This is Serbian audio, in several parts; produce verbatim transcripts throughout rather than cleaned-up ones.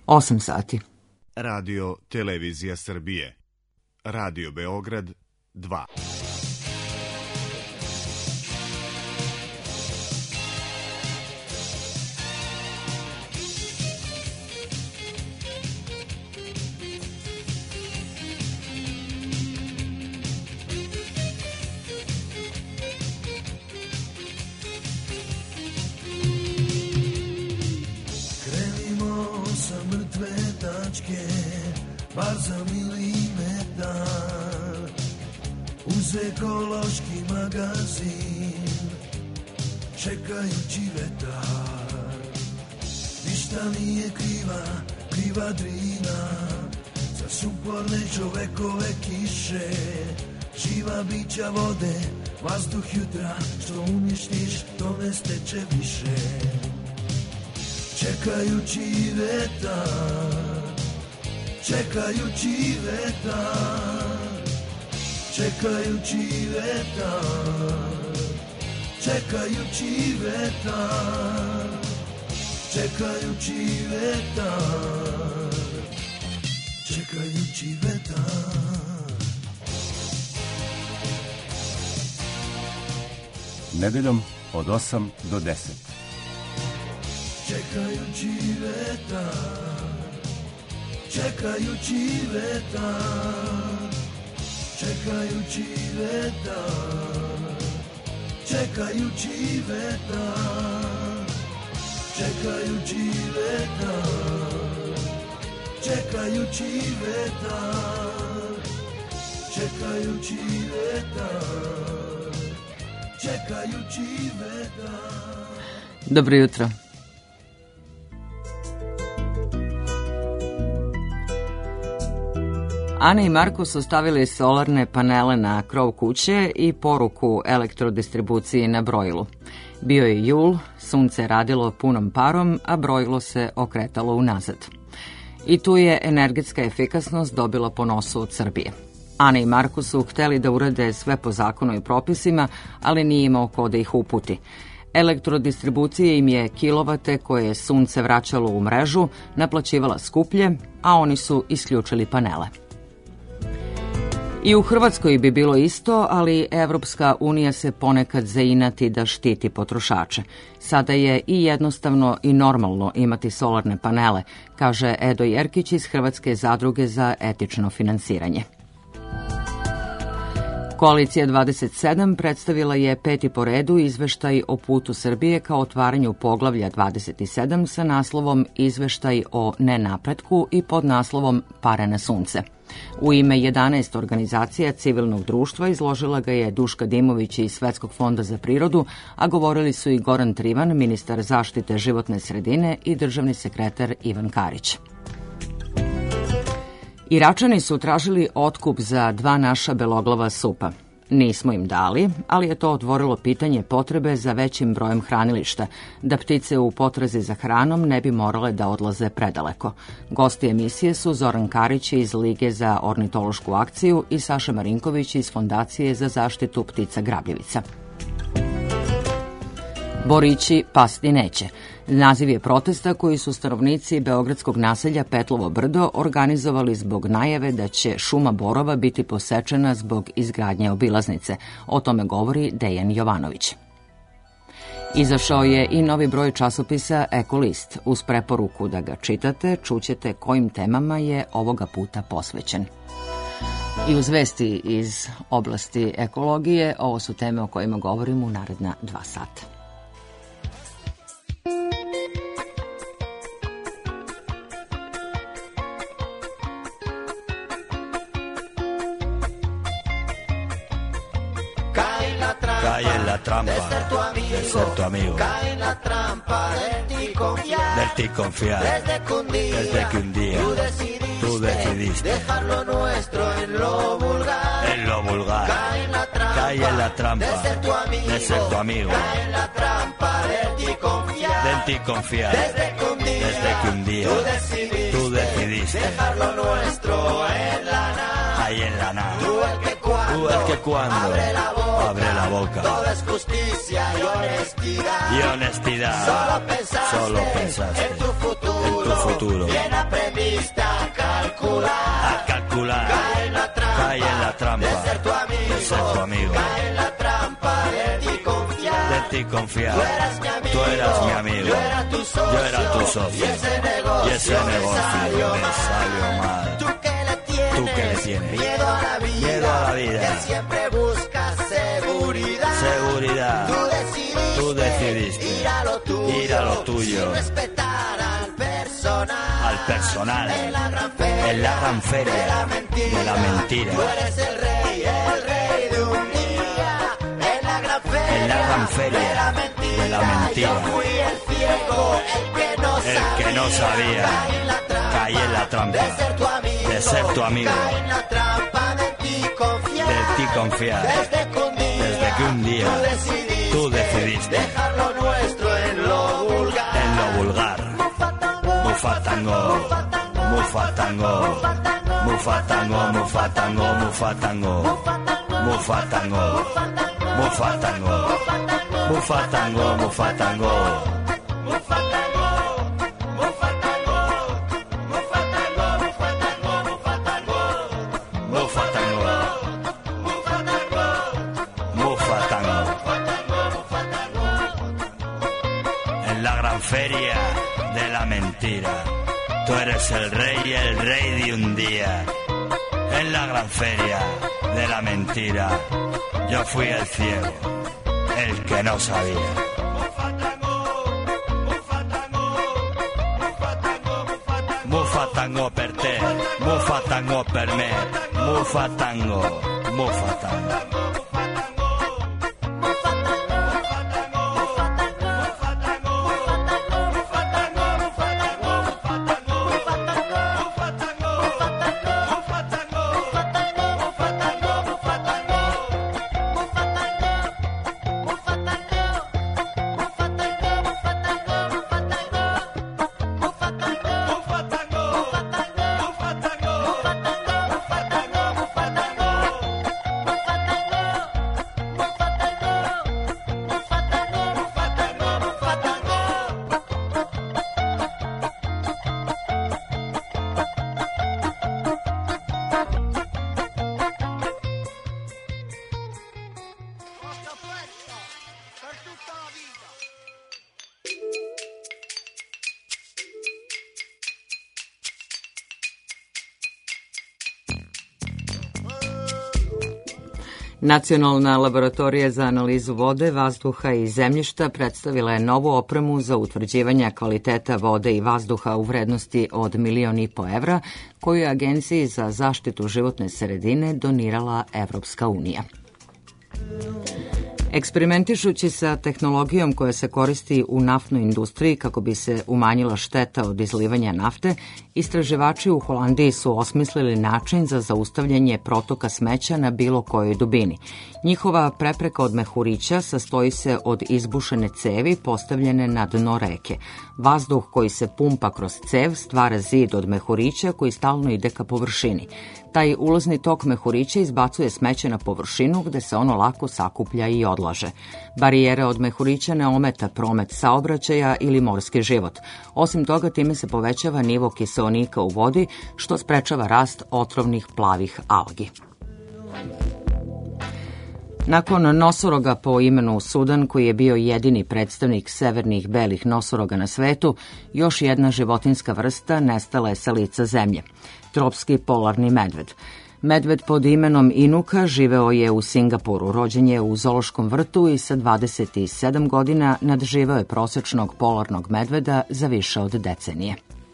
osam sati. Radio Televizija Srbije. Radio Beograd dva. Bar za milimetar uz ekološki magazin čekajući vetar. Ništa nije kriva, kriva Drina za suporne čovekove kiše. Živa bića vode, vazduh jutra, što uništiš, to ne steče više. Čekajući vetar, čekajući vetar, čekajući vetar, čekajući vetar, čekajući vetar, čekajući vetar. Nedeljom od osam do deset. Čekajući vetar, čekajući vetar, čekajući vetar, čekajući vetar, čekajući vetar, čekajući vetar, čekajući vetar, čekajući vetar. Dobro jutro. Ana i Marko su stavili solarne panele na krov kuće i poruku elektrodistribuciji na brojilu. Bio je jul, sunce radilo punom parom, a brojilo se okretalo unazad. I tu je energetska efikasnost dobila po nosu od Srbije. Ana i Marko su hteli da urade sve po zakonu i propisima, ali nije imao ko da ih uputi. Elektrodistribucija im je kilovate koje je sunce vraćalo u mrežu naplaćivala skuplje, a oni su isključili panele. I u Hrvatskoj bi bilo isto, ali Evropska unija se ponekad zainati da štiti potrošače. Sada je i jednostavno i normalno imati solarne panele, kaže Edo Jerkić iz Hrvatske zadruge za etično finansiranje. Koalicija dvadeset sedam predstavila je peti po redu izveštaj o putu Srbije kao otvaranju poglavlja dvadeset sedam sa naslovom Izveštaj o nenapretku i pod naslovom Pare na sunce. U ime jedanaest organizacija civilnog društva izložila ga je Duška Dimović iz Svetskog fonda za prirodu, a govorili su i Goran Trivan, ministar zaštite životne sredine, i državni sekretar Ivan Karić. Iračani su tražili otkup za dva naša beloglava supa. Nismo im dali, ali je to otvorilo pitanje potrebe za većim brojem hranilišta, da ptice u potrazi za hranom ne bi morale da odlaze predaleko. Gosti emisije su Zoran Karić iz Lige za ornitološku akciju i Saša Marinković iz Fondacije za zaštitu ptica Grabljevica. Borići pasti neće. Naziv je protesta koji su stanovnici beogradskog naselja Petlovo brdo organizovali zbog najave da će šuma borova biti posečena zbog izgradnje obilaznice. O tome govori Dejan Jovanović. Izašao je i novi broj časopisa Ekolist. Uz preporuku da ga čitate, čućete kojim temama je ovoga puta posvećen. I uz vesti iz oblasti ekologije, ovo su teme o kojima govorim u naredna dva sata. Cae en la trampa de ser tu amigo, cae en la trampa de ti confiar, de ti confiar. Desde que un día, desde que un día tú, decidiste tú decidiste dejar lo nuestro en lo vulgar, en lo vulgar. Cae en la trampa, cae en la trampa de ser tu amigo, de ser tu amigo. Cae en la trampa de ti confiar, de ti confiar. Desde que un día, desde que un día tú, decidiste tú decidiste dejar lo nuestro en la nada, ahí en la nada. Tú el que cuando, tú el que cuando abre la boca, abre la boca. Todo es justicia y honestidad. Y honestidad. Solo pensaste, solo pensaste en tu futuro, en tu futuro. Bien aprendido. diste a calcular, a calcular, cae en la trampa, cae en la trampa de ser tu amigo, de ser tu amigo, cae en la trampa de ti confiar, de ti confiar. Tú eras mi amigo, tú eras mi amigo, yo era tu socio, yo era tu socio, y ese negocio, y ese negocio me salió me mal. salió mal. Tú que le tienes, Tú que le tienes miedo a la vida, miedo a la vida, que siempre buscas seguridad, seguridad. Tú decidiste, Tú decidiste ir a lo tuyo, ir a lo tuyo, sin respetar al personal, al personal, en la gran feria, en la gran feria de la mentira, de la mentira. Tú eres el rey, el rey de un día, en la gran feria, en la gran feria de la mentira, de la mentira. Yo fui el ciego, el que no el sabía, que no sabía, caí en la trampa, caí en la trampa de ser tu amigo, de ser tu amigo, caí en la trampa de ti confiar, de ti confiar. desde que un día, desde que un día tú decidiste, tú decidiste dejar lo nuestro en lo vulgar, en lo vulgar. Mufatango, mufatango, mufatango, mufatango, mufatango, mufatango, mufatango, mufatango, mufatango. Feria de la mentira. Tú eres el rey, el rey de un día. En la gran feria de la mentira, yo fui el ciego, el que no sabía. Mufatango per te, mufatango per me, mufatango, mufatango. Nacionalna laboratorija za analizu vode, vazduha i zemljišta predstavila je novu opremu za utvrđivanje kvaliteta vode i vazduha u vrednosti od milion i po evra, koju je Agenciji za zaštitu životne sredine donirala Evropska unija. Eksperimentišući sa tehnologijom koja se koristi u naftnoj industriji kako bi se umanjila šteta od izlivanja nafte, istraživači u Holandiji su osmislili način za zaustavljanje protoka smeća na bilo kojoj dubini. Njihova prepreka od mehurića sastoji se od izbušene cevi postavljene na dno reke. Vazduh koji se pumpa kroz cev stvara zid od mehurića koji stalno ide ka površini. Taj ulazni tok mehurića izbacuje smeće na površinu gde se ono lako sakuplja i odlaže. Barijera od mehurića ne ometa promet saobraćaja ili morski život. Osim toga, time se povećava nivo kiseonika u vodi, što sprečava rast otrovnih plavih algi. Nakon nosoroga po imenu Sudan, koji je bio jedini predstavnik severnih belih nosoroga na svetu, još jedna životinjska vrsta nestala je sa lica zemlje. Tropski polarni medved. Medved pod imenom Inuka živeo je u Singapuru, rođen je u zoološkom vrtu i sa dvadeset sedam godina nadživeo je prosečnog polarnog medveda za više od decenije.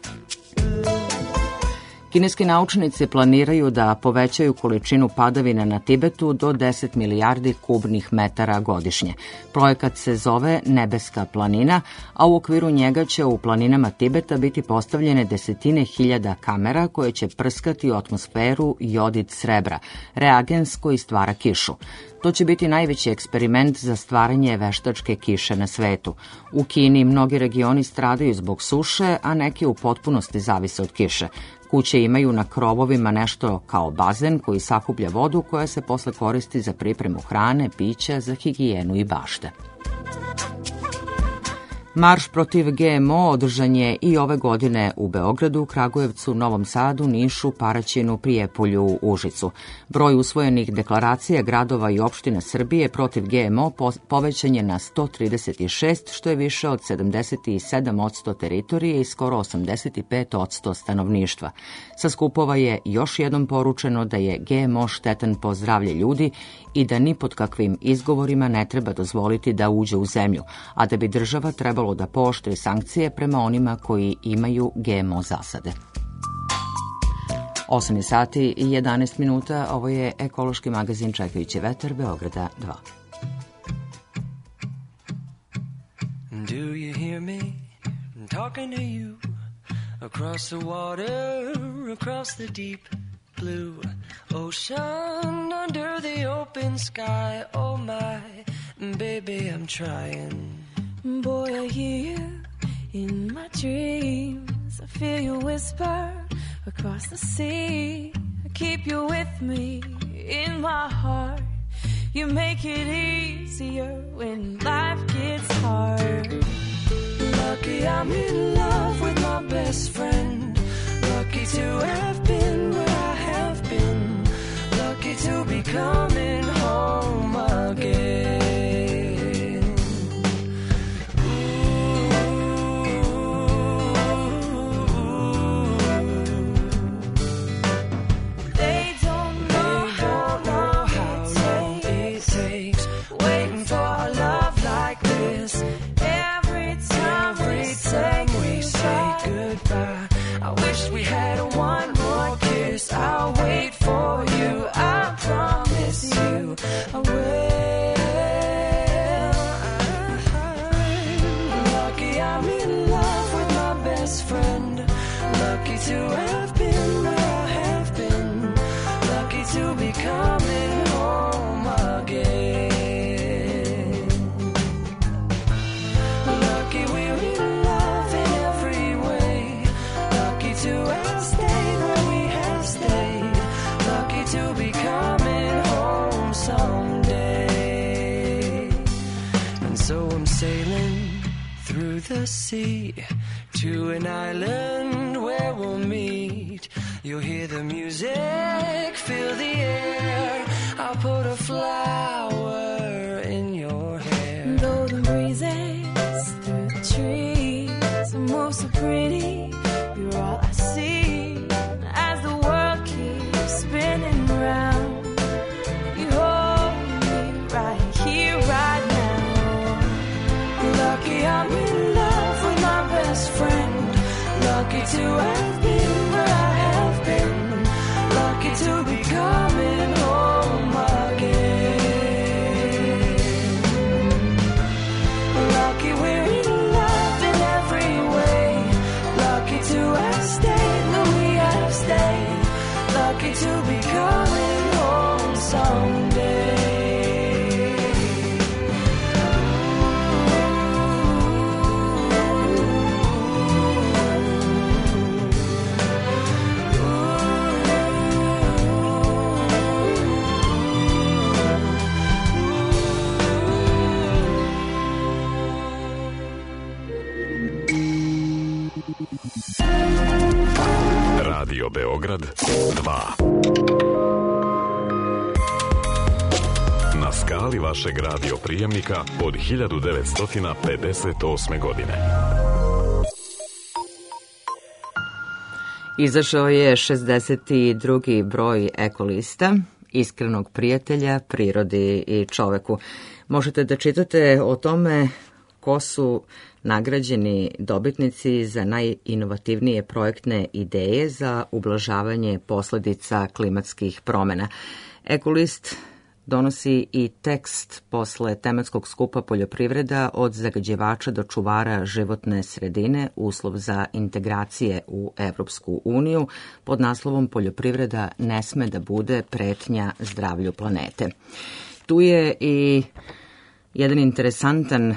Kineski naučnici planiraju da povećaju količinu padavina na Tibetu do deset milijardi kubnih metara godišnje. Projekat se zove Nebeska planina, a u okviru njega će u planinama Tibeta biti postavljene desetine hiljada kamera koje će prskati u atmosferu jodid srebra, reagens koji stvara kišu. To će biti najveći eksperiment za stvaranje veštačke kiše na svetu. U Kini mnogi regioni stradaju zbog suše, a neki u potpunosti zavise od kiše. Kuće imaju na krovovima nešto kao bazen koji sakuplja vodu koja se posle koristi za pripremu hrane, pića, za higijenu i bašte. Marš protiv G M O održan je i ove godine u Beogradu, Kragujevcu, Novom Sadu, Nišu, Paraćinu, Prijepolju, Užicu. Broj usvojenih deklaracija gradova i opština Srbije protiv G M O povećan je na sto trideset šest, što je više od sedamdeset sedam posto teritorije i skoro osamdeset pet posto stanovništva. Sa skupova je još jednom poručeno da je G M O štetan po zdravlje ljudi i da ni pod kakvim izgovorima ne treba dozvoliti da uđe u zemlju, a da bi država trebalo da pooštri sankcije prema onima koji imaju G M O zasade. osam sati i jedanaest minuta, ovo je ekološki magazin Čekajući vetar, Beograda dva. Do you hear me talking to you across the water, across the deep blue ocean, under the open sky? Oh my, baby, I'm trying. Boy, I hear you in my dreams. I feel you whisper across the sea. I keep you with me in my heart. You make it easier when life gets hard. Lucky I'm in love with my best friend. Lucky to have been where I have been. Lucky to be coming home again. I'll wait for you, I promise you I will. Lucky I'm in love with my best friend. Lucky to have been where I have been. Lucky to be coming home again. Lucky we're in love in every way. Lucky to have stayed where we have stayed. Lucky to be coming home someday. And so I'm sailing through the sea to an island where we'll meet. You'll hear the music, feel the air. I'll put a flower in your hair. Though the breezes through the trees move so pretty, you're all I see as the world keeps spinning round. You hold me right here, right now. Lucky I'm in love with my best friend. Lucky to have been where I have been. Lucky to be coming home again. Lucky we're in love in every way. Lucky to have stayed where we have stayed. Lucky to be coming home someday. Radio Beograd dva. Na skali vašeg radio prijemnika od hiljadu devetsto pedeset osme godine. Izašao je šezdeset drugi broj Ekolista, iskrenog prijatelja prirodi i čoveku. Možete da čitate o tome ko su nagrađeni dobitnici za najinovativnije projektne ideje za ublažavanje posledica klimatskih promena. Ekolist donosi i tekst posle tematskog skupa Poljoprivreda od zagađivača do čuvara životne sredine, uslov za integracije u Evropsku uniju, pod naslovom Poljoprivreda ne sme da bude pretnja zdravlju planete. Tu je i jedan interesantan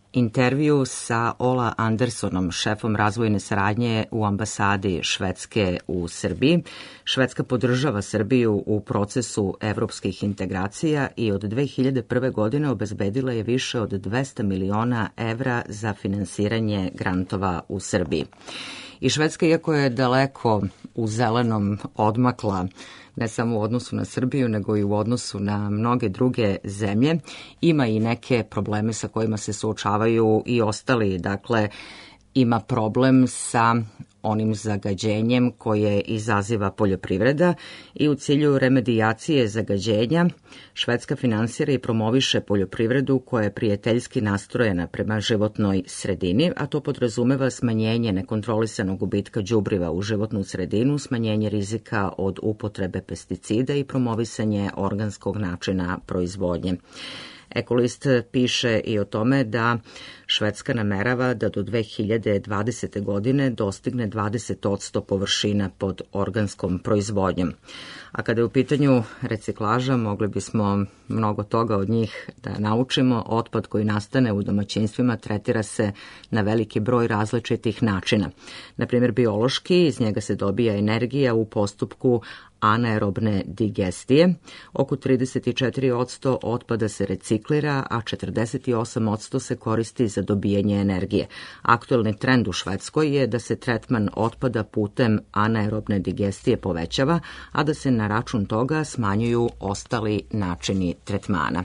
intervju sa Ola Andersonom, šefom razvojne saradnje u ambasadi Švedske u Srbiji. Švedska podržava Srbiju u procesu evropskih integracija i od dve hiljade prve. godine obezbedila je više od dvesta miliona evra za finansiranje grantova u Srbiji. I Švedska, iako je daleko u zelenom odmakla, ne samo u odnosu na Srbiju, nego i u odnosu na mnoge druge zemlje, ima i neke probleme sa kojima se suočavaju i ostali. Dakle, ima problem sa onim zagađenjem koje izaziva poljoprivreda i u cilju remedijacije zagađenja Švedska finansira i promoviše poljoprivredu koja je prijateljski nastrojena prema životnoj sredini, a to podrazumeva smanjenje nekontrolisanog gubitka đubriva u životnu sredinu, smanjenje rizika od upotrebe pesticida i promovisanje organskog načina proizvodnje. Ekolist piše i o tome da Švedska namerava da do dve hiljade dvadesete. godine dostigne dvadeset posto površina pod organskom proizvodnjom. A kada je u pitanju reciklaža, mogli bismo mnogo toga od njih da naučimo. Otpad koji nastane u domaćinstvima tretira se na veliki broj različitih načina. Na primjer, biološki, iz njega se dobija energija u postupku anaerobne digestije. Oko trideset četiri posto otpada se reciklira, a četrdeset osam posto se koristi za dobijanje energije. Aktuelni trend u Švedskoj je da se tretman otpada putem anaerobne digestije povećava, a da se na račun toga smanjuju ostali načini tretmana.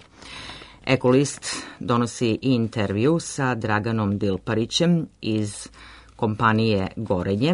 Ekolist donosi i intervju sa Draganom Dilparićem iz kompanije Gorenje,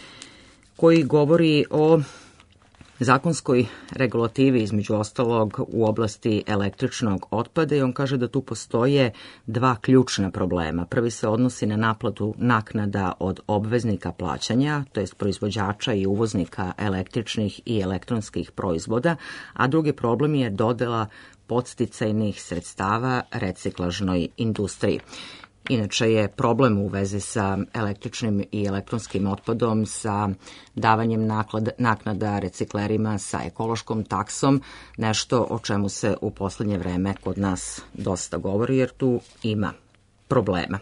koji govori o zakonskoj regulativi, između ostalog u oblasti električnog otpada, i on kaže da tu postoje dva ključna problema. Prvi se odnosi na naplatu naknada od obveznika plaćanja, to jest proizvođača i uvoznika električnih i elektronskih proizvoda, a drugi problem je dodela podsticajnih sredstava reciklažnoj industriji. Inače je problem u vezi sa električnim i elektronskim otpadom, sa davanjem naknada reciklerima, sa ekološkom taksom, nešto o čemu se u poslednje vreme kod nas dosta govori, jer tu ima problema.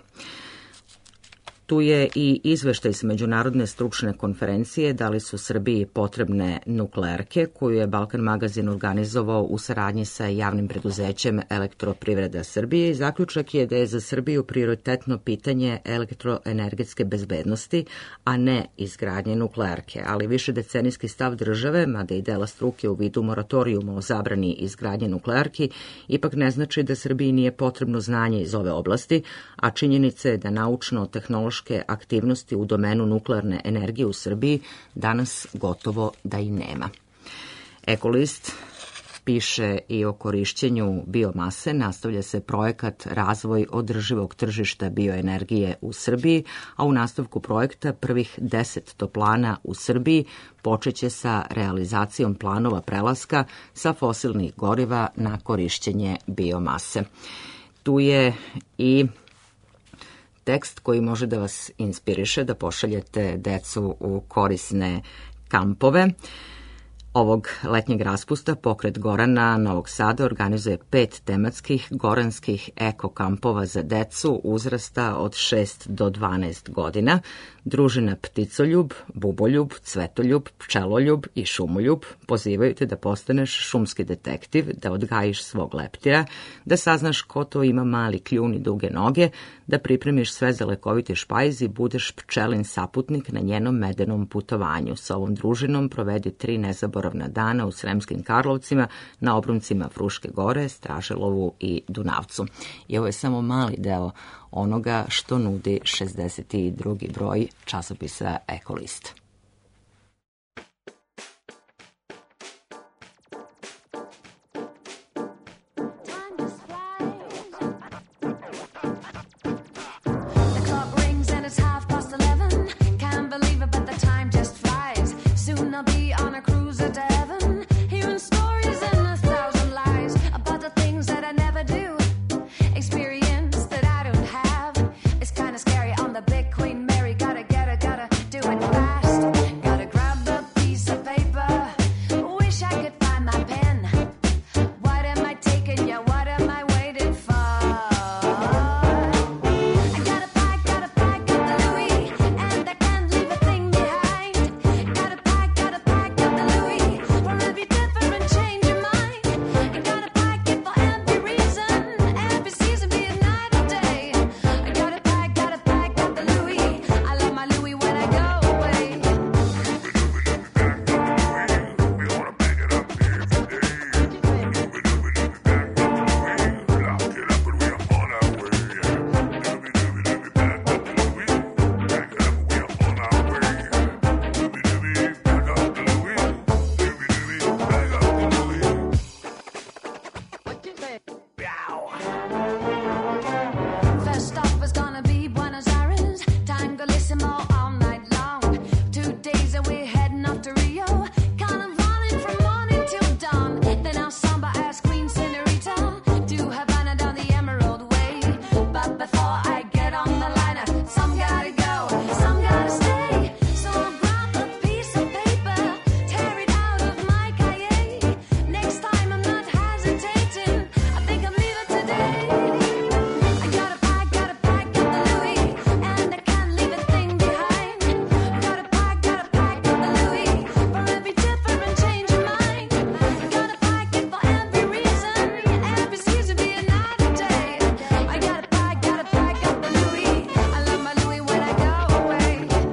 Tu je i izveštaj sa Međunarodne stručne konferencije da li su Srbiji potrebne nuklearke, koju je Balkan magazin organizovao u saradnji sa javnim preduzećem Elektroprivreda Srbije, i zaključak je da je za Srbiju prioritetno pitanje elektroenergetske bezbednosti, a ne izgradnje nuklearke. Ali višedecenijski stav države, mada i dela struke u vidu moratorijuma o zabrani izgradnje nuklearki, ipak ne znači da Srbiji nije potrebno znanje iz ove oblasti, a činjenica je da naučno-tehnološke aktivnosti u domenu nuklearne energije u Srbiji danas gotovo da i nema. Ekolist piše i o korišćenju biomase. Nastavlja se projekat Razvoj održivog tržišta bioenergije u Srbiji, a u nastavku projekta prvih deset toplana u Srbiji počeće sa realizacijom planova prelaska sa fosilnih goriva na korišćenje biomase. Tu je i tekst koji može da vas inspiriše da pošaljete decu u korisne kampove. Ovog letnjeg raspusta Pokret Gorana Novog Sada organizuje pet tematskih goranskih eko kampova za decu uzrasta od šest do dvanaest godina. Družina Pticoljub, Buboljub, Cvetoljub, Pčeloljub i Šumoljub pozivaju te da postaneš šumski detektiv, da odgajiš svog leptira, da saznaš ko to ima mali kljun i duge noge, da pripremiš sve za lekoviti špajz i budeš pčelin saputnik na njenom medenom putovanju. Sa ovom družinom provedi tri nezaboravna dana u Sremskim Karlovcima, na obruncima Fruške gore, Straželovu i Dunavcu. I ovo je samo mali deo onoga što nudi šezdeset drugi broj časopisa Ekolist. Fast. and we're heading off to Rio. Kind of running from morning till dawn. Then our samba asked Queen Senorita to Havana down the Emerald Way. But before I get on the liner, some gotta go, some gotta stay. So I grab a piece of paper, tear it out of my cahier. Next time I'm not hesitating, I think I'm leaving today. I gotta pack, gotta pack up the Louis, and I can't leave a thing behind. Gotta pack, gotta pack up the Louis, for every different change of mind. Gotta pack it for every reason, every season be another day. I gotta pack, gotta pack up the Louis, I love my Louis when I go away.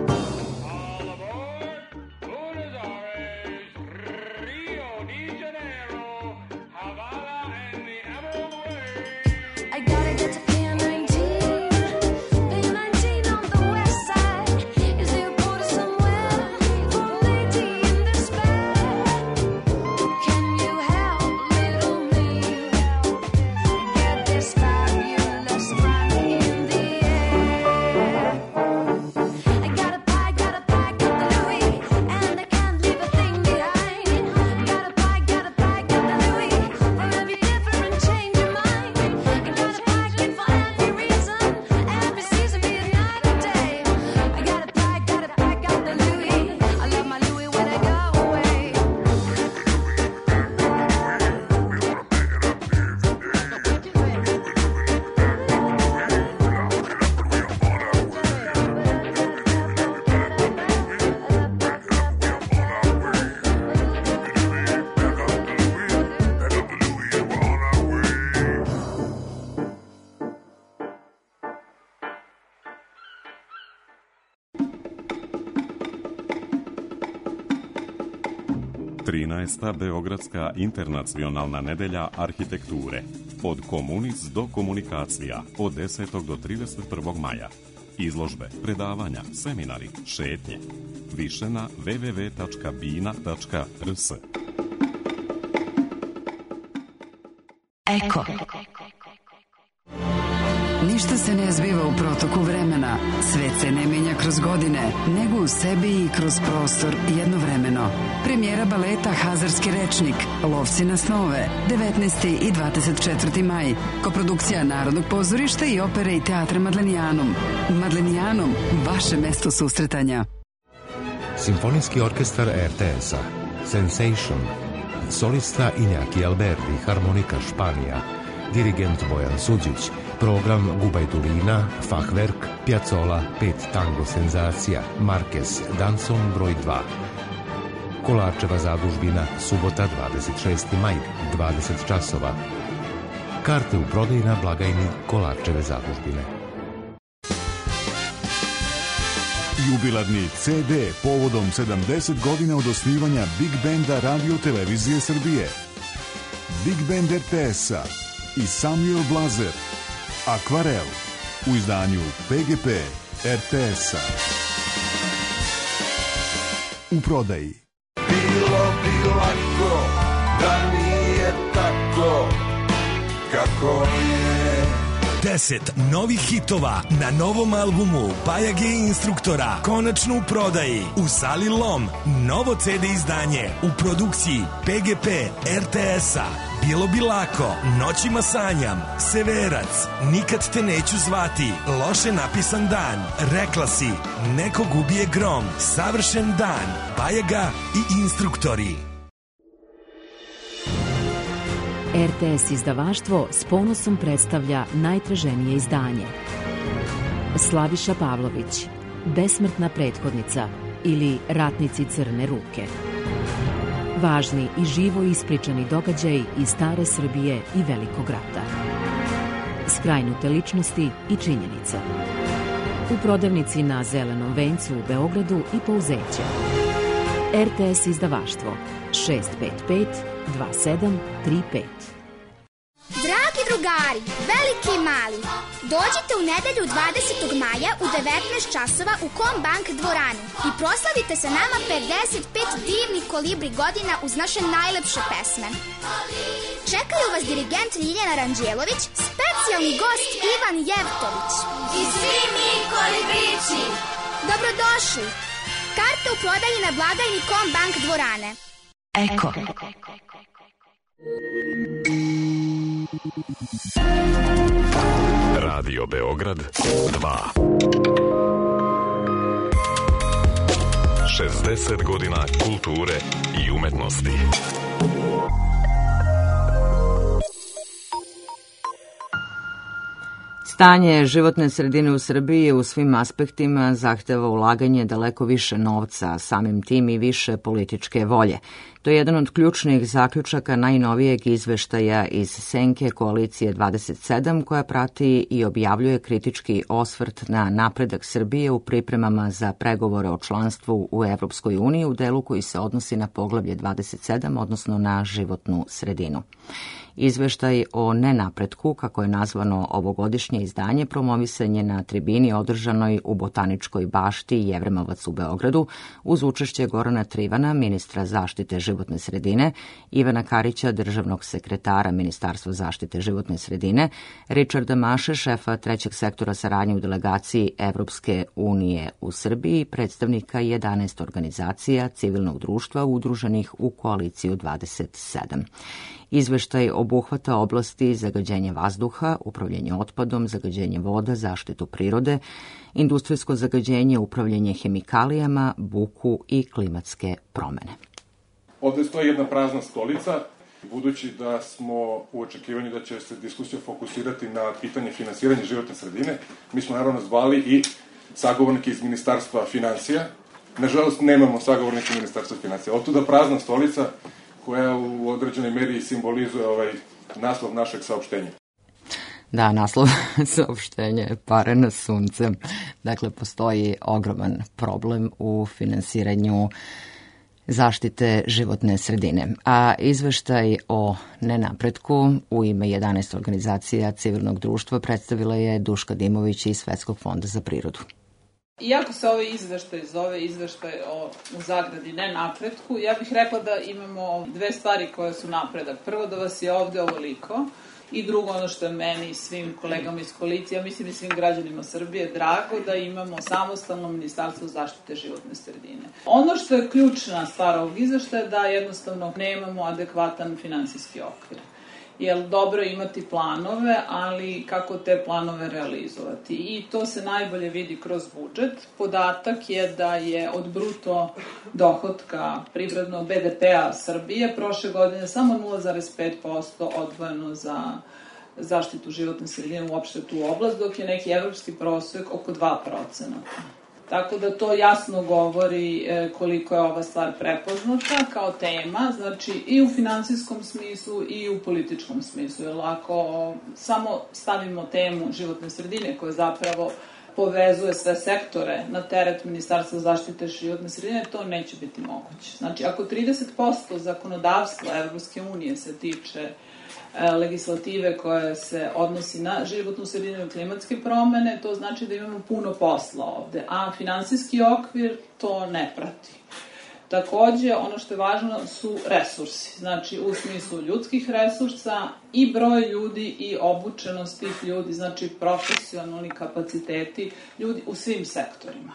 I gotta get to Pier nineteen, Pier nineteen on the west side. Is there a border somewhere for a lady in despair? Can you help little me get this fabulous run in the air? I gotta pack, gotta pack up the Louis, and I can't leave a thing behind. Gotta pack, gotta pack up the Louis, for every different change of mind. I gotta pack it for every reason, every season be another day. I gotta pack, gotta pack up the Louis, I love my Louis when I go away. trinaesta. Beogradska internacionalna nedelja arhitekture. Od komunis do komunikacija. Od desetog do trideset prvog maja. Izložbe, predavanja, seminari, šetnje. Više na w w w tačka bina tačka r s. Eko. Ništa se ne zbiva u protoku vremena, svet se ne menja kroz godine, nego u sebi i kroz prostor jednovremeno. Premijera baleta Hazarski rečnik, Lovci na snove, devetnaesti i dvadeset četvrti maj. Koprodukcija Narodnog pozorišta i opere i teatra Madlenijanum. Madlenijanum, vaše mesto susretanja. Simfonijski orkestar R T S-a, Sensation, solista Iñaki Alberdi, harmonika Španija, dirigent Bojan Suđić, program Gubajdulina, Fachwerk, Piazzolla, pet tango senzacija, Marquez, Danson broj dva. Kolarčeva zadužbina, subota dvadeset šesti maj, dvadeset časova. Karte u prodaji na blagajni Kolarčeve zadužbine. Jubilarni C D povodom sedamdeset godina od osnivanja Big Benda Radio Televizije Srbije. Big Band R T S-a i Samuel Blazer. Akvarel u izdanju P G P R T S-a. U prodaji. Bilo bi lako da nije tako kako je. Deset novih hitova na novom albumu Pajage Instruktora konačno u prodaji u sali Lom. Novo C D izdanje u produkciji P G P R T S-a. Bilo bi lako, Noćima sanjam, Severac, Nikad te neću zvati, Loše napisan dan, Rekla si, Nekog ubije grom, Savršen dan, Pajaga i Instruktori. R T S izdavaštvo s ponosom predstavlja najtraženije izdanje. Slaviša Pavlović, Besmrtna prethodnica ili Ratnici crne ruke. Važni i živo ispričani događaji iz stare Srbije i Velikog rata. Skrajnute ličnosti i činjenice. U prodavnici na Zelenom vencu u Beogradu i Pouzeće. R T S izdavaštvo šest pet pet dva sedam tri pet. Dragi drugari, veliki i mali, dođite u nedelju dvadesetog maja u devetnaest časova u Kombank dvoranu i proslavite sa nama pedeset pet divnih kolibri godina uz naše najlepše pesme. Čekaju vas dirigent Ljiljana Ranđelović, specijalni gost Ivan Jevtović. I svi mi kolibrići. Dobrodošli! Karte u prodaji na blagajni Combank dvorane. Eko. Radio Beograd dva. šezdeset godina kulture i umetnosti. Stanje životne sredine u Srbiji u svim aspektima zahteva ulaganje daleko više novca, a samim tim i više političke volje. To je jedan od ključnih zaključaka najnovijeg izveštaja iz senke Koalicije dvadeset sedam, koja prati i objavljuje kritički osvrt na napredak Srbije u pripremama za pregovore o članstvu u Evropskoj uniji u delu koji se odnosi na poglavlje dvadeset sedam, odnosno na životnu sredinu. Izveštaj o nenapretku, kako je nazvano ovogodišnje izdanje, promovisan je na tribini održanoj u Botaničkoj bašti Jevremovac u Beogradu, uz učešće Gorana Trivana, ministra zaštite životne sredine, Ivana Karića, državnog sekretara Ministarstva zaštite životne sredine, Richarda Maše, šefa trećeg sektora saradnje u delegaciji Evropske unije u Srbiji, predstavnika jedanaest organizacija civilnog društva udruženih u Koaliciju dvadeset sedam. Izveštaj obuhvata oblasti zagađenja vazduha, upravljanje otpadom, zagađenje voda, zaštitu prirode, industrijsko zagađenje, upravljanje hemikalijama, buku i klimatske promene. Ovde stoji jedna prazna stolica, budući da smo u očekivanju da će se diskusija fokusirati na pitanje finansiranja životne sredine. Mi smo naravno zvali i sagovornike iz Ministarstva financija. Nažalost, nemamo sagovornike Ministarstva financija. Otuda prazna stolica koja u određenoj meri simbolizuje ovaj naslov našeg saopštenja. Da, naslov saopštenja je Pare na suncem. Dakle, postoji ogroman problem u finansiranju zaštite životne sredine. A izveštaj o nenapretku u ime jedanaest organizacija civilnog društva predstavila je Duška Dimović iz Svetskog fonda za prirodu. Iako se ovaj izveštaj zove izveštaj o u zagradi nenapretku, ja bih rekla da imamo dve stvari koje su napredak. Prvo, da vas je ovde ovoliko, i drugo, ono što je meni i svim kolegama iz koalicije, ja mislim i svim građanima Srbije, drago da imamo samostalno Ministarstvo zaštite životne sredine. Ono što je ključna stvar ovog izveštaja je da jednostavno nemamo adekvatan finansijski okvir. Jer dobro je imati planove, ali kako te planove realizovati. I to se najbolje vidi kroz budžet. Podatak je da je od bruto dohotka privrednog be de pea Srbije prošle godine samo nula zarez pet posto odvojeno za zaštitu životne sredine, uopšte tu oblast, dok je neki evropski prosek oko dva procenta. Tako da to jasno govori koliko je ova stvar prepoznata kao tema, znači i u finansijskom smislu i u političkom smislu. Jer ako samo stavimo temu životne sredine koja zapravo povezuje sve sektore na teret Ministarstva zaštite životne sredine, to neće biti moguće. Znači, ako trideset posto zakonodavstva Evropske unije se tiče legislative koja se odnosi na životnu sredinu i klimatske promene, to znači da imamo puno posla ovde, a finansijski okvir to ne prati. Takođe, ono što je važno su resursi, znači u smislu ljudskih resursa i broj ljudi i obučenost tih ljudi, znači profesionalni kapaciteti ljudi u svim sektorima.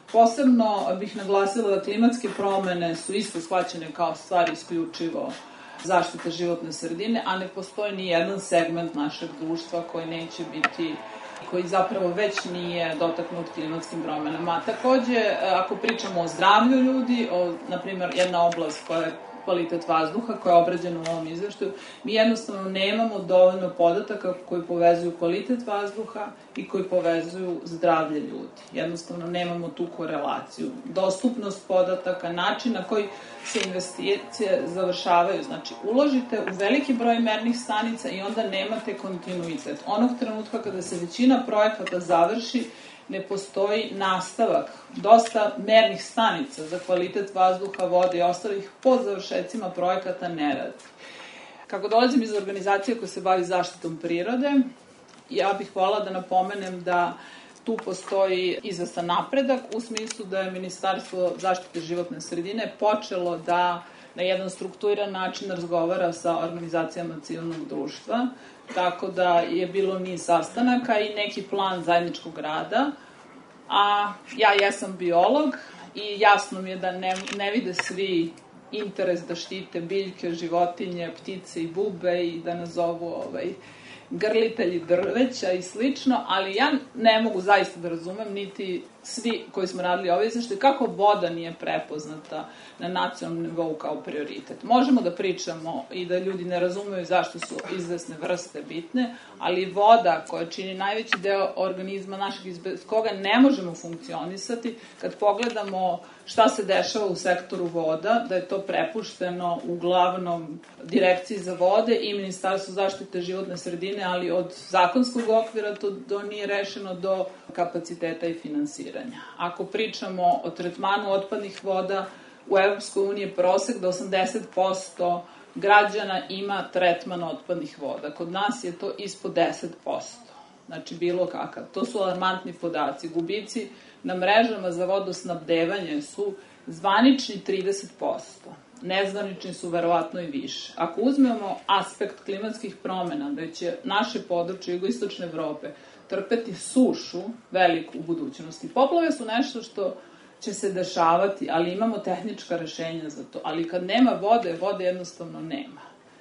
Posebno bih naglasila da klimatske promene su isto shvaćene kao stvar isključivo zaštite životne sredine, a ne postoji ni jedan segment našeg društva koji neće biti, koji zapravo već nije dotaknut klimatskim promenama. Takođe, ako pričamo o zdravlju ljudi, o, na primjer, jedna oblast koja je kvalitet vazduha, koja je obrađena u ovom izveštaju, mi jednostavno nemamo dovoljno podataka koji povezuju kvalitet vazduha i koji povezuju zdravlje ljudi. Jednostavno nemamo tu korelaciju. Dostupnost podataka, način na koji se investicije završavaju, znači uložite u veliki broj mernih stanica i onda nemate kontinuitet. Onog trenutka kada se većina projekata završi, ne postoji nastavak. Dosta mernih stanica za kvalitet vazduha, vode i ostalih pod završecima projekata ne radi. Kako dolazim iz organizacije koja se bavi zaštitom prirode, ja bih voljela da napomenem da tu postoji izvestan napredak u smislu da je Ministarstvo zaštite životne sredine počelo da na jedan strukturiran način razgovara sa organizacijama civilnog društva, tako da je bilo niz sastanaka i neki plan zajedničkog rada. A ja jesam biolog i jasno mi je da ne, ne vide svi interes da štite biljke, životinje, ptice i bube i da nazovu ovaj, grlitelji drveća i slično, ali ja ne mogu zaista da razumem, niti svi koji smo radili ove izvešte, kako voda nije prepoznata na nacionalnom nivou kao prioritet. Možemo da pričamo i da ljudi ne razumeju zašto su izvesne vrste bitne, ali voda koja čini najveći deo organizma našeg, bez koga ne možemo funkcionisati, kad pogledamo šta se dešava u sektoru voda, da je to prepušteno uglavnom Direkciji za vode i Ministarstvu zaštite životne sredine, ali od zakonskog okvira to, to nije rešeno do kapaciteta i finansiranja. Ako pričamo o tretmanu otpadnih voda, u Evropskoj uniji je prosek da osamdeset posto građana ima tretman otpadnih voda. Kod nas je to ispod deset posto. Znači, bilo kakav. To su alarmantni podaci. Gubici na mrežama za vodosnabdevanje su zvanični trideset posto. Nezvanični su verovatno i više. Ako uzmemo aspekt klimatskih promena, da će naše područje jugoistočne Evrope trpeti sušu veliku u budućnosti. Poplave su nešto što će se dešavati, ali imamo tehnička rešenja za to. Ali kad nema vode, vode jednostavno nema.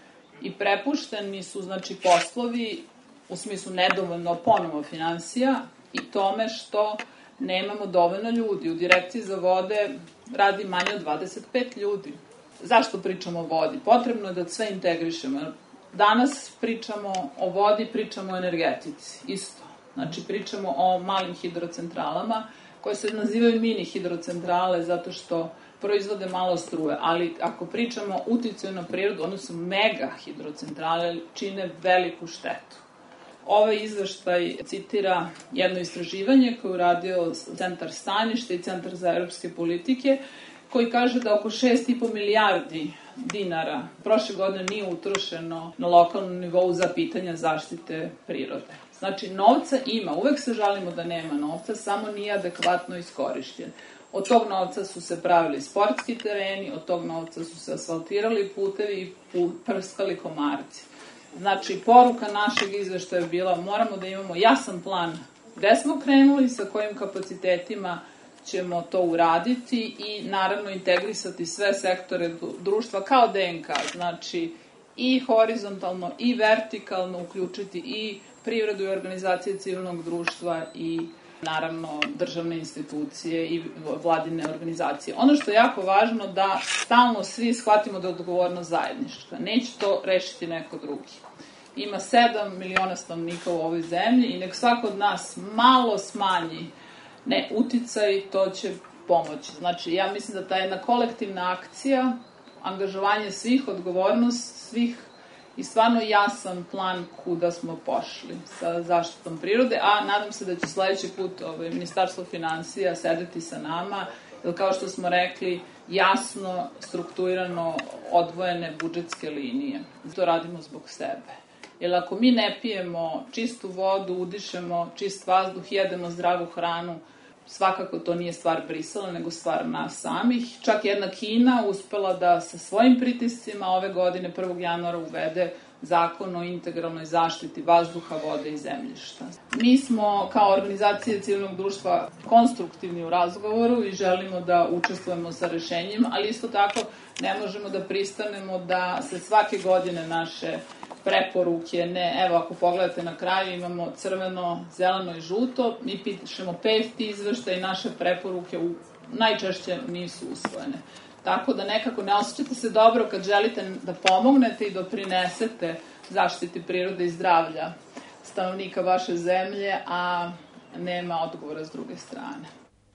I prepušteni su, znači, poslovi u smislu nedovoljno ponovo finansija i tome što nemamo dovoljno ljudi. U Direkciji za vode radi manje od dvadeset pet ljudi. Zašto pričamo o vodi? Potrebno je da sve integrišemo. Danas pričamo o vodi, pričamo o energetici. Isto. Znači, pričamo o malim hidrocentralama, koje se nazivaju mini hidrocentrale zato što proizvode malo struje. Ali ako pričamo o uticaju na prirodu, one su mega hidrocentrale, čine veliku štetu. Ovaj izveštaj citira jedno istraživanje koje je uradio Centar Stanište i Centar za evropske politike, koji kaže da oko šest i po milijardi dinara prošle godine nije utrošeno na lokalnom nivou za pitanja zaštite prirode. Znači, novca ima, uvek se žalimo da nema novca, samo nije adekvatno iskorišćen. Od tog novca su se pravili sportski tereni, od tog novca su se asfaltirali putevi i prskali komarci. Znači, poruka našeg izveštaja je bila, moramo da imamo jasan plan gde smo krenuli, sa kojim kapacitetima ćemo to uraditi i naravno integrisati sve sektore društva kao D N K, znači i horizontalno i vertikalno uključiti i privredu i organizacije civilnog društva i naravno državne institucije i vladine organizacije. Ono što je jako važno da stalno svi shvatimo da je odgovornost zajednička. Neće to rešiti neko drugi. Ima sedam miliona stanovnika u ovoj zemlji i nek svako od nas malo smanji ne uticaj, to će pomoći. Znači, ja mislim da ta jedna kolektivna akcija, angažovanje svih, odgovornost svih i stvarno jasan plan kuda smo pošli sa zaštitom prirode, a nadam se da će sledeći put ovaj, Ministarstvo finansija sedeti sa nama, jer kao što smo rekli, jasno, strukturirano odvojene budžetske linije. To radimo zbog sebe. Jer ako mi ne pijemo čistu vodu, udišemo čist vazduh, jedemo zdravu hranu, svakako to nije stvar Brisela, nego stvar nas samih. Čak jedna Kina uspela da sa svojim pritiscima ove godine prvog januara uvede zakon o integralnoj zaštiti vazduha, vode i zemljišta. Mi smo kao organizacije civilnog društva konstruktivni u razgovoru i želimo da učestvujemo sa rešenjima, ali isto tako ne možemo da pristanemo da se svake godine naše preporuke, ne, evo ako pogledate na kraju imamo crveno, zeleno i žuto, mi pišemo pet izvešta i naše preporuke u, najčešće nisu usvojene. Tako da nekako ne osjećate se dobro kad želite da pomognete i doprinesete zaštiti prirode i zdravlja stanovnika vaše zemlje, a nema odgovora s druge strane.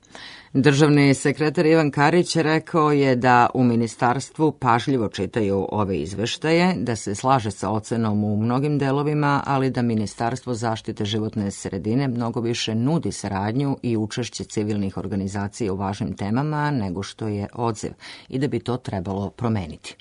Državni sekretar Ivan Karić rekao je da u ministarstvu pažljivo čitaju ove izveštaje, da se slaže sa ocenom u mnogim delovima, ali da Ministarstvo zaštite životne sredine mnogo više nudi saradnju i učešće civilnih organizacija u važnim temama nego što je odziv i da bi to trebalo promeniti.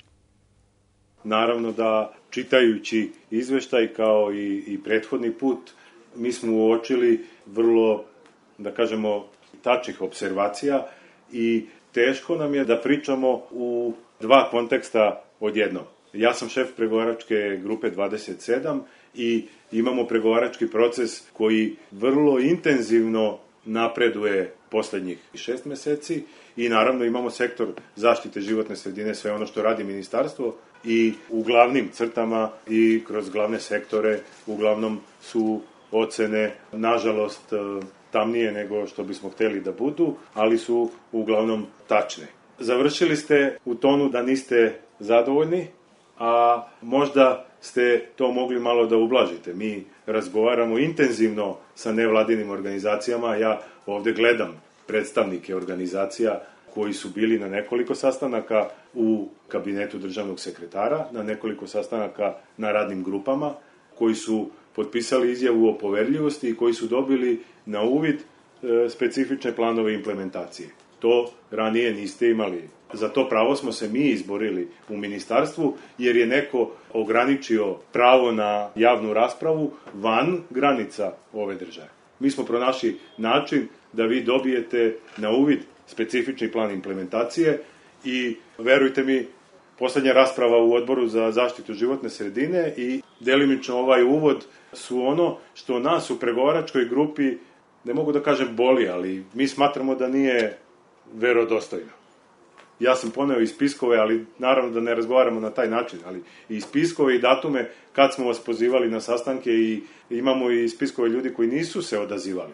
Naravno da čitajući izveštaj kao i, i prethodni put, mi smo uočili vrlo, da kažemo, tačnih observacija i teško nam je da pričamo u dva konteksta odjednom. Ja sam šef pregovaračke grupe dvadeset sedam i imamo pregovarački proces koji vrlo intenzivno napreduje poslednjih šest meseci i naravno imamo sektor zaštite životne sredine, sve ono što radi ministarstvo i u glavnim crtama i kroz glavne sektore uglavnom su ocene, nažalost, tamnije nego što bismo hteli da budu, ali su uglavnom tačne. Završili ste u tonu da niste zadovoljni, a možda ste to mogli malo da ublažite. Mi razgovaramo intenzivno sa nevladinim organizacijama, ja ovde gledam predstavnike organizacija koji su bili na nekoliko sastanaka u kabinetu državnog sekretara, na nekoliko sastanaka na radnim grupama, koji su potpisali izjavu o poverljivosti i koji su dobili na uvid e, specifične planove implementacije. To ranije niste imali. Za to pravo smo se mi izborili u ministarstvu, jer je neko ograničio pravo na javnu raspravu van granica ove države. Mi smo pronašli način da vi dobijete na uvid specifični plan implementacije i verujte mi, poslednja rasprava u Odboru za zaštitu životne sredine i delimično ovaj uvod su ono što nas u pregovaračkoj grupi, ne mogu da kažem boli, ali mi smatramo da nije verodostojno. Ja sam poneo i spiskove, ali naravno da ne razgovaramo na taj način, ali i spiskove i datume kad smo vas pozivali na sastanke i imamo i spiskove ljudi koji nisu se odazivali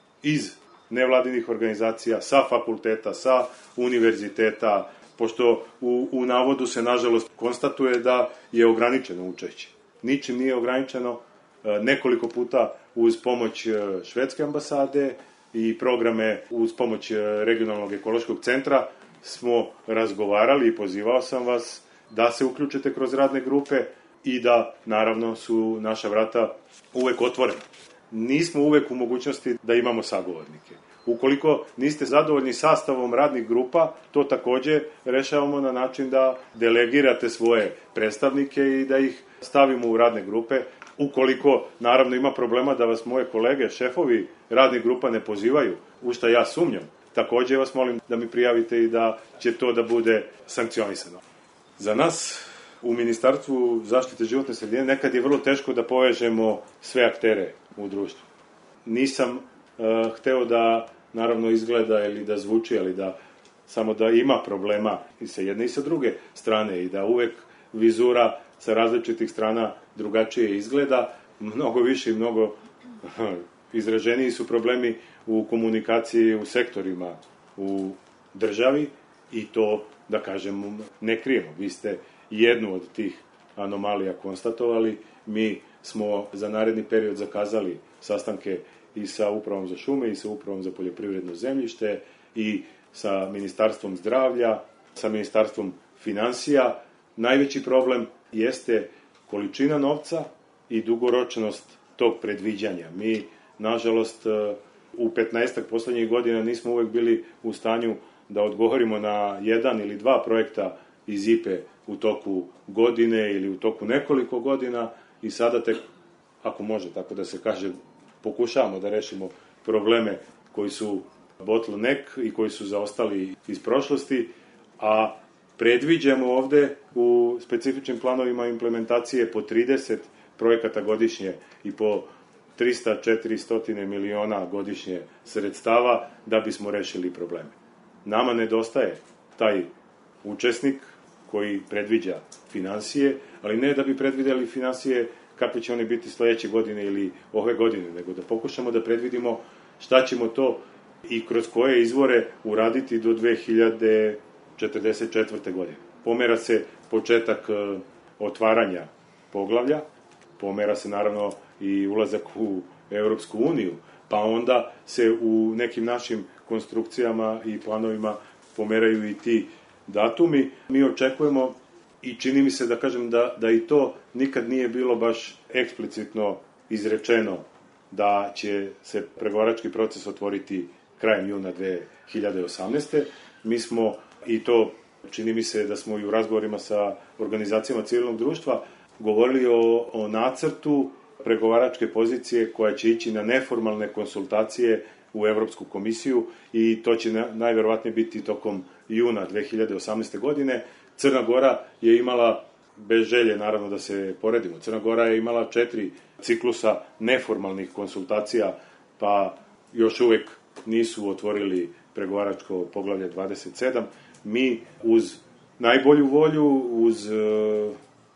iz nevladinih organizacija, sa fakulteta, sa univerziteta, pošto u, u navodu se nažalost konstatuje da je ograničeno učešće. Ničim nije ograničeno, nekoliko puta uz pomoć švedske ambasade i programe uz pomoć regionalnog ekološkog centra smo razgovarali i pozivao sam vas da se uključite kroz radne grupe i da, naravno, su naša vrata uvek otvorena. Nismo uvek u mogućnosti da imamo sagovornike. Ukoliko niste zadovoljni sastavom radnih grupa, to takođe rešavamo na način da delegirate svoje predstavnike i da ih stavimo u radne grupe. Ukoliko, naravno, ima problema da vas moje kolege, šefovi radnih grupa ne pozivaju, u šta ja sumnjam, takođe vas molim da mi prijavite i da će to da bude sankcionisano. Za nas u Ministarstvu zaštite životne sredine nekad je vrlo teško da povežemo sve aktere u društvu. Nisam uh, hteo da, naravno, izgleda ili da zvuči, ali da samo da ima problema i sa jedne i sa druge strane i da uvek vizura sa različitih strana drugačije izgleda, mnogo više i mnogo izraženiji su problemi u komunikaciji u sektorima u državi i to, da kažem, ne krijemo. Vi ste jednu od tih anomalija konstatovali, mi smo za naredni period zakazali sastanke i sa Upravom za šume i sa Upravom za poljoprivredno zemljište i sa Ministarstvom zdravlja, sa Ministarstvom finansija. Najveći problem jeste količina novca i dugoročnost tog predviđanja. Mi, nažalost, u petnaestak poslednjih godina nismo uvek bili u stanju da odgovorimo na jedan ili dva projekta iz I P E u toku godine ili u toku nekoliko godina i sada tek, ako može tako da se kaže, pokušavamo da rešimo probleme koji su bottleneck i koji su zaostali iz prošlosti, a predviđamo ovde u specifičnim planovima implementacije po trideset projekata godišnje i po trista do četiristo miliona godišnje sredstava da bismo rešili probleme. Nama nedostaje taj učesnik koji predviđa finansije, ali ne da bi predvideli finansije kakve će one biti sledeće godine ili ove godine, nego da pokušamo da predvidimo šta ćemo to i kroz koje izvore uraditi do dve hiljade četrdeset četvrte. godine. Pomera se početak otvaranja poglavlja, pomera se naravno i ulazak u Evropsku uniju, pa onda se u nekim našim konstrukcijama i planovima pomeraju i ti datumi. Mi očekujemo i čini mi se da kažem da, da i to nikad nije bilo baš eksplicitno izrečeno da će se pregovarački proces otvoriti krajem juna dve hiljade osamnaeste. Mi smo i to, čini mi se da smo i u razgovorima sa organizacijama civilnog društva govorili o, o nacrtu pregovaračke pozicije koja će ići na neformalne konsultacije u Evropsku komisiju i to će najverovatnije biti tokom juna dve hiljade osamnaeste. godine. Crna Gora je imala, bez želje naravno da se poredimo, Crna Gora je imala četiri ciklusa neformalnih konsultacija, pa još uvek nisu otvorili pregovaračko poglavlje dvadeset sedam. Mi uz najbolju volju, uz e,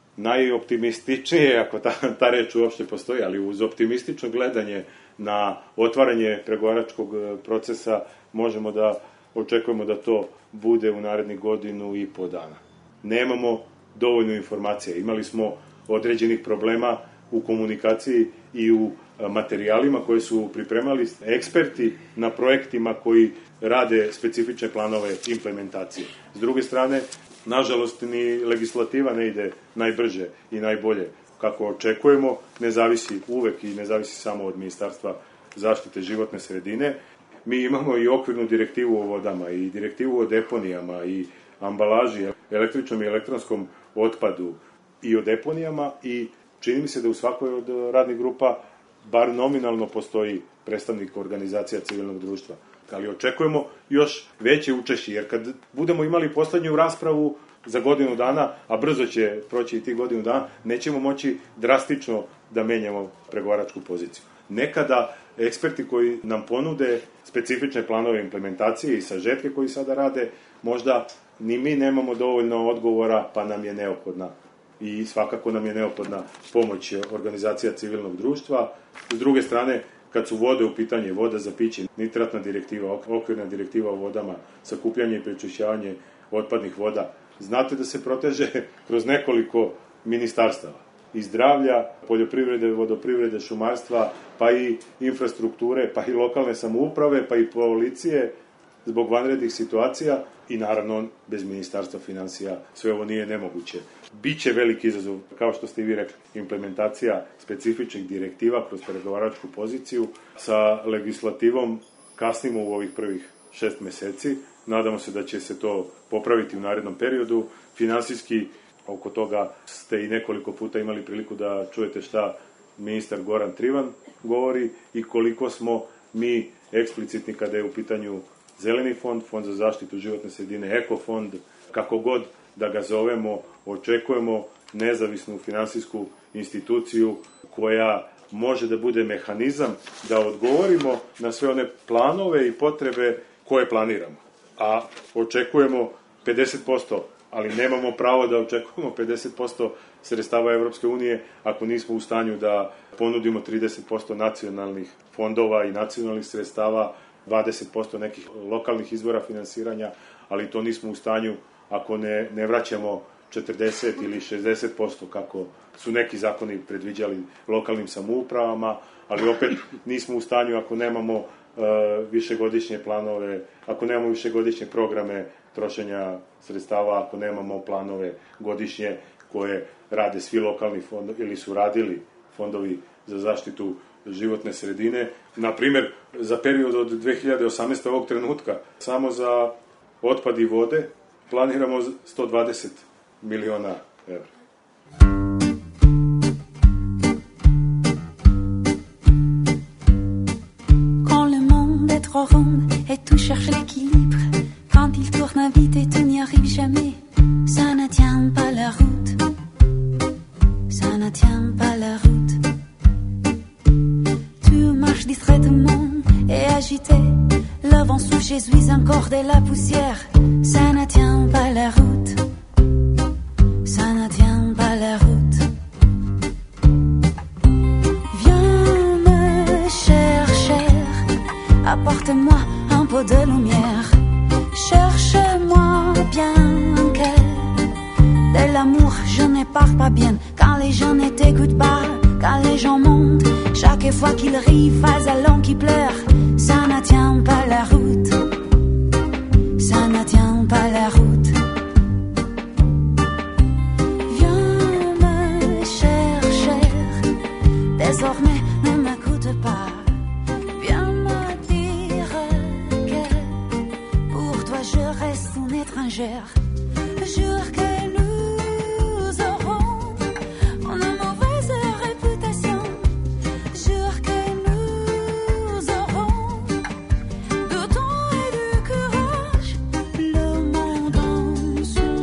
najoptimističnije, ako ta, ta reč uopšte postoji, ali uz optimistično gledanje na otvaranje pregovaračkog procesa možemo da očekujemo da to bude u narednih godinu i po dana. Nemamo dovoljno informacija. Imali smo određenih problema u komunikaciji i u materijalima koje su pripremali eksperti na projektima koji rade specifične planove implementacije. S druge strane, nažalost, ni legislativa ne ide najbrže i najbolje kako očekujemo, ne zavisi uvek i ne zavisi samo od Ministarstva zaštite životne sredine. Mi imamo i okvirnu direktivu o vodama i direktivu o deponijama i ambalaži, električnom i elektronskom otpadu i o deponijama i čini mi se da u svakoj od radnih grupa bar nominalno postoji predstavnik organizacija civilnog društva. Ali očekujemo još veće učešće, jer kad budemo imali poslednju raspravu za godinu dana, a brzo će proći i ti godinu dana, nećemo moći drastično da menjamo pregovaračku poziciju. Nekada eksperti koji nam ponude specifične planove implementacije i sažetke koji sada rade, možda ni mi nemamo dovoljno odgovora, pa nam je neophodna i svakako nam je neophodna pomoć organizacija civilnog društva. S druge strane, kad su vode u pitanje, voda za piće, nitratna direktiva, okvirna direktiva o vodama, sakupljanje i prečišćavanje otpadnih voda, znate da se proteže kroz nekoliko ministarstava. I zdravlja, poljoprivrede, vodoprivrede, šumarstva, pa i infrastrukture, pa i lokalne samouprave, pa i policije, zbog vanrednih situacija i naravno bez Ministarstva finansija sve ovo nije nemoguće. Biće veliki izazov, kao što ste i vi rekli, implementacija specifičnih direktiva kroz pregovaračku poziciju. Sa legislativom kasnimo u ovih prvih šest meseci. Nadamo se da će se to popraviti u narednom periodu. Finansijski, oko toga ste i nekoliko puta imali priliku da čujete šta ministar Goran Trivan govori i koliko smo mi eksplicitni kada je u pitanju Zeleni fond, Fond za zaštitu životne sredine, Ekofond, kako god da ga zovemo, očekujemo nezavisnu finansijsku instituciju koja može da bude mehanizam da odgovorimo na sve one planove i potrebe koje planiramo. A očekujemo pedeset posto, ali nemamo pravo da očekujemo pedeset posto sredstava Evropske unije ako nismo u stanju da ponudimo trideset posto nacionalnih fondova i nacionalnih sredstava, dvadeset posto nekih lokalnih izvora finansiranja, ali to nismo u stanju ako ne, ne vraćamo četrdeset ili šezdeset posto kako su neki zakoni predviđali lokalnim samoupravama, ali opet nismo u stanju ako nemamo uh, višegodišnje planove, ako nemamo višegodišnje programe trošenja sredstava, ako nemamo planove godišnje koje rade svi lokalni fondovi ili su radili fondovi za zaštitu životne sredine. Naprimer, za period od dve hiljade osamnaeste. ovog trenutka, samo za otpad i vode planiramo sto dvadeset miliona evra. Quand le monde est trop rond et tout cherche l'équilibre, quand il tourne vite et tout n'y arrive jamais, ça ne tient pas la route, ça ne tient pas la route. Tu marches distraitement et agité, le vent souffle, je suis encore de la poussière, ça ne tient pas la route, ça ne tient pas la route. Viens me chercher, apporte-moi un peu de lumière, cherche-moi bien que de l'amour je ne parle pas bien, quand les gens ne t'écoutent pas, quand les gens montent, chaque fois qu'ils rient, face à l'homme qui pleure, ça ne tient pas la route, ça ne tient pas la route. Viens me chercher, désormais ne m'écoute pas, viens me dire que pour toi je reste une étrangère, jure que nous aurons une mauvaise réputation, jure que nous aurons du temps et du courage, le monde en son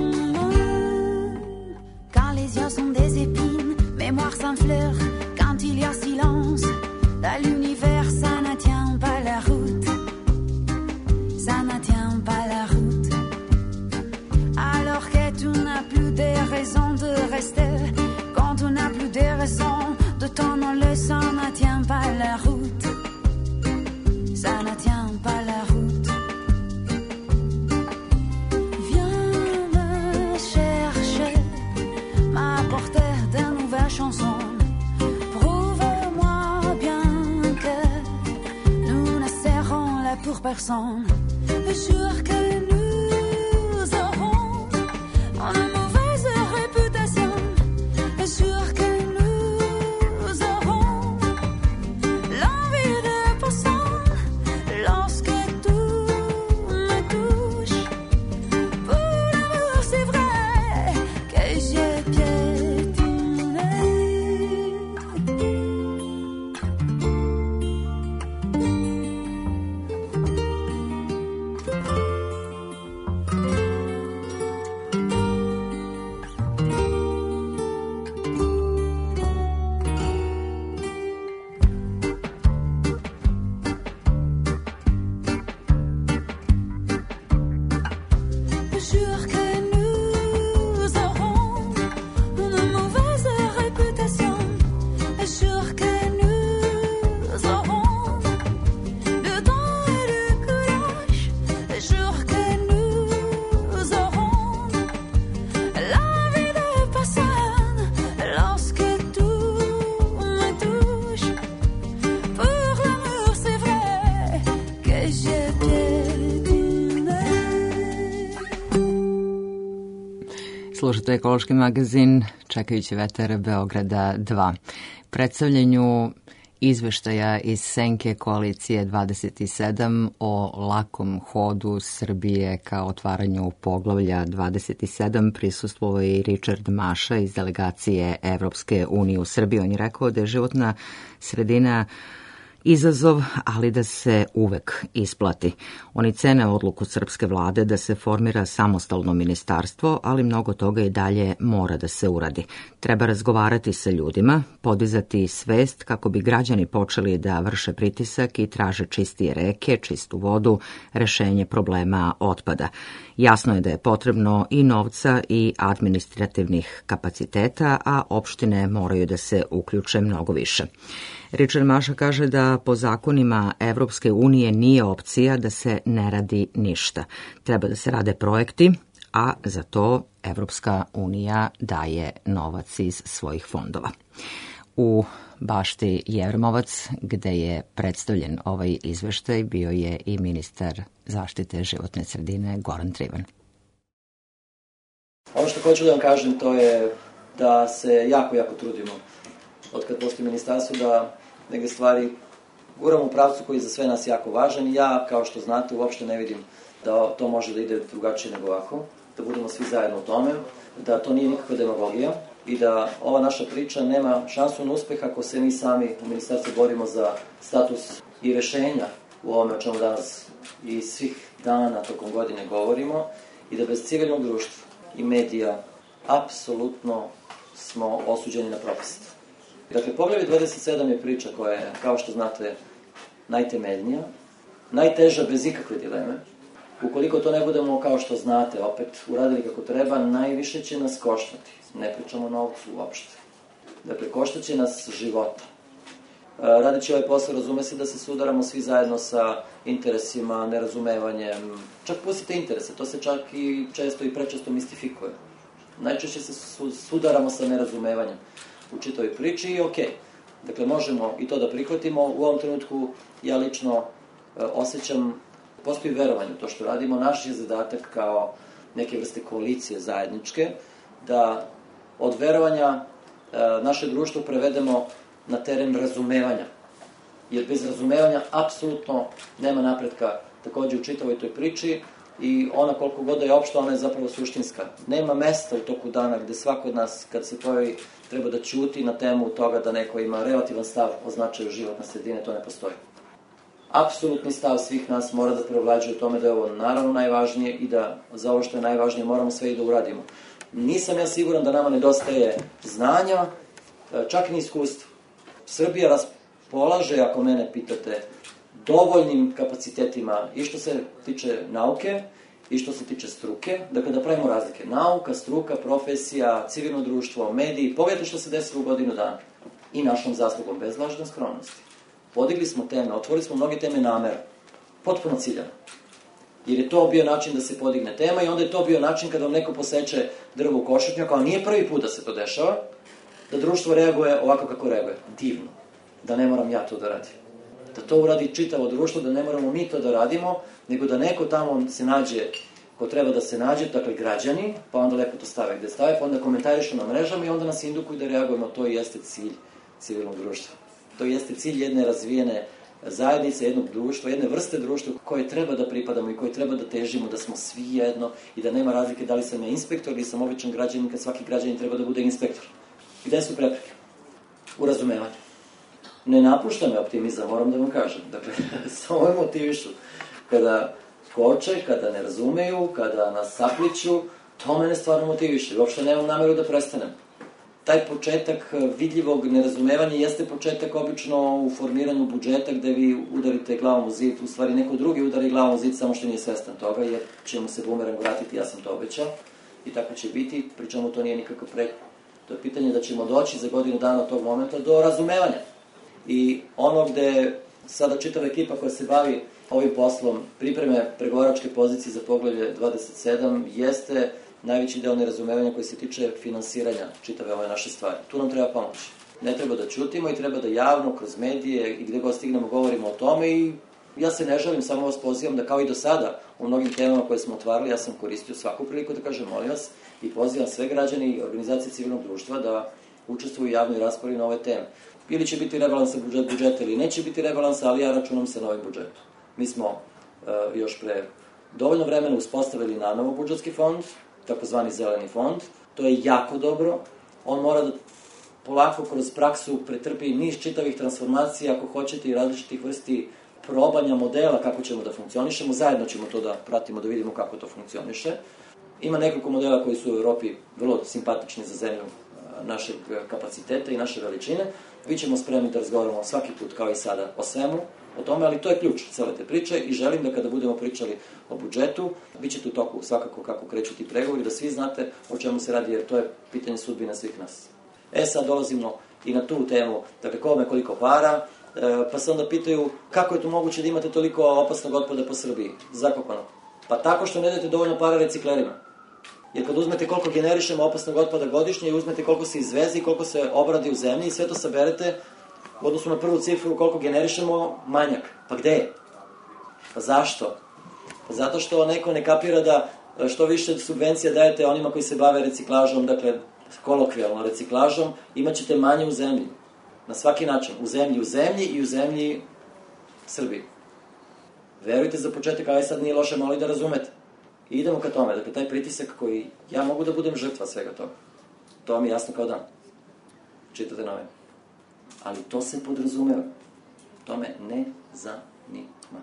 nom. Quand les yeux sont des épines, mémoire sans fleurs, quand il y a silence ressemble. Je jure que nous aurons une mauvaise réputation. Je jure que nous aurons l'envie de personne lorsque tout me touche. Pour l'amour, c'est vrai que j'ai piétiné. Je jure que nous aurons une mauvaise réputation. Je jure que nous aurons du temps et du courage. Je jure que nous aurons l'envie de personne lorsque tout me touche. Pour l'amour, c'est vrai que j'ai piétiné. Slušajte ekološki magazin Čekajući vetar Beograda dva. Predstavljanju izveštaja iz senke koalicije dvadeset sedam o lakom hodu Srbije ka otvaranju poglavlja dvadeset sedam prisustvovao je i Richard Maša iz delegacije Evropske unije u Srbiji. On je rekao da je životna sredina izazov, ali da se uvek isplati. Oni cene odluku srpske vlade da se formira samostalno ministarstvo, ali mnogo toga i dalje mora da se uradi. Treba razgovarati sa ljudima, podizati svest kako bi građani počeli da vrše pritisak i traže čistije reke, čistu vodu, rešenje problema otpada. Jasno je da je potrebno i novca i administrativnih kapaciteta, a opštine moraju da se uključe mnogo više. Richard Maša kaže da po zakonima Evropske unije nije opcija da se ne radi ništa. Treba da se rade projekti, a za to Evropska unija daje novac iz svojih fondova. U bašti Jevremovac, gde je predstavljen ovaj izveštaj, bio je i ministar zaštite životne sredine Goran Trivan. Ono što hoću da vam kažem to je da se jako, jako trudimo od kad postoji ministarstvo da neke stvari guramo u pravcu koji je za sve nas jako važan i ja, kao što znate, uopšte ne vidim da to može da ide drugačije nego ovako, da budemo svi zajedno u tome, da to nije nikakva demagogija i da ova naša priča nema šansu na uspeh ako se mi sami u ministarstvu borimo za status i rešenja u ovome o čemu danas i svih dana tokom godine govorimo i da bez civilnog društva i medija apsolutno smo osuđeni na propast. Dakle, poglavlje dvadeset sedam je priča koja je, kao što znate, najtemeljnija, najteža bez ikakve dileme. Ukoliko to ne budemo, kao što znate, opet uradili kako treba, najviše će nas koštati. Ne pričamo o novcu uopšte. Dakle, koštaće nas života. Radeći ovaj posao, razume se da se sudaramo svi zajedno sa interesima, nerazumevanjem. Čak pustite interese, to se čak i često i prečesto mistifikuje. Najčešće se sudaramo sa nerazumevanjem u čitoj priči i okej. Okay. Dakle, možemo i to da prihvatimo. U ovom trenutku ja lično e, osjećam, postoji verovanje u to što radimo. Naš je zadatak kao neke vrste koalicije zajedničke, da od verovanja e, naše društvo prevedemo na teren razumevanja. Jer bez razumevanja apsolutno nema napretka takođe u čitavoj toj priči i ona koliko god da je opšta, ona je zapravo suštinska. Nema mesta u toku dana gde svako od nas, kad se pojavi, treba da ćuti na temu toga da neko ima relativan stav o značaju životne sredine, to ne postoji. Apsolutni stav svih nas mora da preovlađuje u tome da je ovo naravno najvažnije i da za ovo što je najvažnije moramo sve i da uradimo. Nisam ja siguran da nama nedostaje znanja, čak ni iskustva. Srbija raspolaže, ako mene pitate, dovoljnim kapacitetima i što se tiče nauke i što se tiče struke, dakle da pravimo razlike. Nauka, struka, profesija, civilno društvo, mediji, pogledajte što se desilo u godinu dana. I našom zaslugom, bez lažne skromnosti. Podigli smo teme, otvorili smo mnoge teme namera, potpuno ciljano. Jer je to bio način da se podigne tema i onda je to bio način kada vam neko poseče drvo u košutnjaku, ali nije prvi put da se to dešava, da društvo reaguje ovako kako reaguje. Divno. Da ne moram ja to da radim. Da to uradi čitavo društvo, da ne moramo mi to da radimo, nego da neko tamo se nađe ko treba da se nađe, dakle građani, pa onda lepo to stave gde stave, pa onda komentarišu na mrežama i onda nas indukuju da reagujemo. To jeste cilj civilnog društva. To jeste cilj jedne razvijene zajednice, jednog društva, jedne vrste društva koje treba da pripadamo i koje treba da težimo, da smo svi jedno i da nema razlike da li sam ja inspektor ili sam običan građanin, kad svaki građanin treba da bude inspektor. Gde su prepreke? U razumevanju. Ne napušta me optimizam, moram da vam kažem. Dakle, samo me motivišu. Kada koče, kada ne razumeju, kada nas sapliću, to mene stvarno motiviše. Uopšte nemam nameru da prestanem. Taj početak vidljivog nerazumevanja jeste početak obično u formiranju budžeta gde vi udarite glavom u zid, u stvari neko drugi udari glavom u zid, samo što nije svestan toga, jer će mu se bumerang vratiti, ja sam to obećao, i tako će biti, pričemu to nije nikakav pre. To je pitanje da ćemo doći za godinu dana od tog momenta do razumevanja. I ono gde sada čitava ekipa koja se bavi ovim poslom pripreme pregovaračke pozicije za poglavlje dvadeset sedam jeste najveći deo nerazumevanja koji se tiče finansiranja čitave ove naše stvari. Tu nam treba pomoći. Ne treba da ćutimo i treba da javno, kroz medije i gde god stignemo govorimo o tome i ja se ne žalim, samo vas pozivam da kao i do sada u mnogim temama koje smo otvarali, ja sam koristio svaku priliku da kažem molim vas i pozivam sve građane i organizacije civilnog društva da učestvuju u javnoj raspravi na ove teme. Ili će biti rebalansa budžet, budžeta ili neće biti rebalansa, ali ja računam se na ovaj budžetu. Mi smo uh, još pre dovoljno vremena uspostavili na novo budžetski fond, takozvani zeleni fond. To je jako dobro. On mora da polako kroz praksu pretrpi niz čitavih transformacija, ako hoćete, i različitih vrsti probanja modela kako ćemo da funkcionišemo. Zajedno ćemo to da pratimo, da vidimo kako to funkcioniše. Ima nekoliko modela koji su u Evropi vrlo simpatični za zemlju našeg kapaciteta i naše veličine. Vi ćemo spremni da razgovaramo svaki put, kao i sada, o svemu, o tome, ali to je ključ cele te priče i želim da kada budemo pričali o budžetu, bit ćete u toku svakako kako kreću ti pregovori, da svi znate o čemu se radi, jer to je pitanje sudbine svih nas. E sad dolazimo i na tu temu, dakle, kome koliko para, e, pa se onda pitaju kako je to moguće da imate toliko opasnog otpada po Srbiji, zakopano. Pa tako što ne dajete dovoljno para reciklerima. Jer kad uzmete koliko generišemo opasnog otpada godišnje i uzmete koliko se izveze i koliko se obradi u zemlji i sve to saberete, u odnosu na prvu cifru koliko generišemo, manjak. Pa gde je? Pa zašto? Pa zato što neko ne kapira da što više subvencija dajete onima koji se bave reciklažom, dakle, kolokvijalno reciklažom, imat ćete manje u zemlji. Na svaki način. U zemlji u zemlji i u zemlji Srbiji. Verujte za početak, ali sad nije loše malo i da razumete. I idemo ka tome. Dakle, taj pritisak koji ja mogu da budem žrtva svega toga. To vam je jasno kao dan. Čitate nove. Ali to se podrazumeva. To me ne zanima.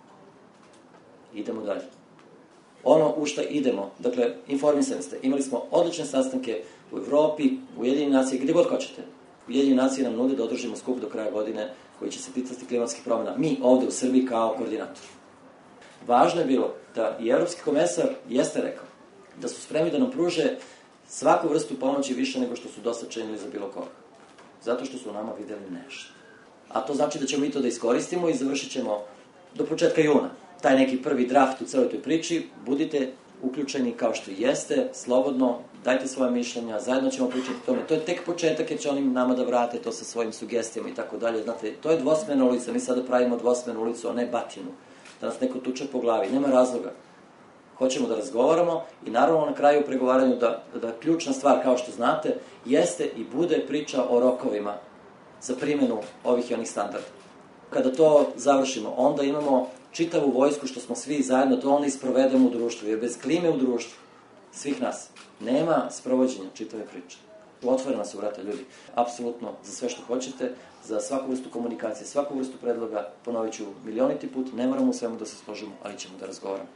Idemo dalje. Ono u šta idemo, dakle, informisani ste, imali smo odlične sastanke u Evropi, u Ujedinjenim nacijama, gde god hoćete. Ujedinjene nacije nam nude da održimo skup do kraja godine koji će se ticati klimatskih promjena. Mi ovde u Srbiji kao koordinator. Važno je bilo da i Evropski komesar jeste rekao da su spremni da nam pruže svaku vrstu pomoći više nego što su dosta činili za bilo koga. Zato što su u nama videli nešto. A to znači da ćemo mi to da iskoristimo i završit ćemo do početka juna. Taj neki prvi draft u celoj toj priči, budite uključeni kao što jeste, slobodno, dajte svoje mišljenja, zajedno ćemo pričati o tome. To je tek početak jer će oni nama da vrate to sa svojim sugestijama i tako dalje. Znate, to je dvosmerna ulica, mi sada pravimo dvosmernu ulicu, a ne batinu. Da nas neko tuče po glavi, nema razloga. Hoćemo da razgovaramo i naravno na kraju u pregovaranju da, da ključna stvar, kao što znate, jeste i bude priča o rokovima za primjenu ovih i onih standarda. Kada to završimo, onda imamo čitavu vojsku što smo svi zajedno, to onda isprovedemo u društvu, jer bez klime u društvu, svih nas, nema sprovođenja čitave priče. Otvorena su vrata, ljudi, apsolutno za sve što hoćete, za svaku vrstu komunikacije, svaku vrstu predloga, ponovit ću milioniti put, ne moramo u svemu da se složimo, ali ćemo da razgovaramo.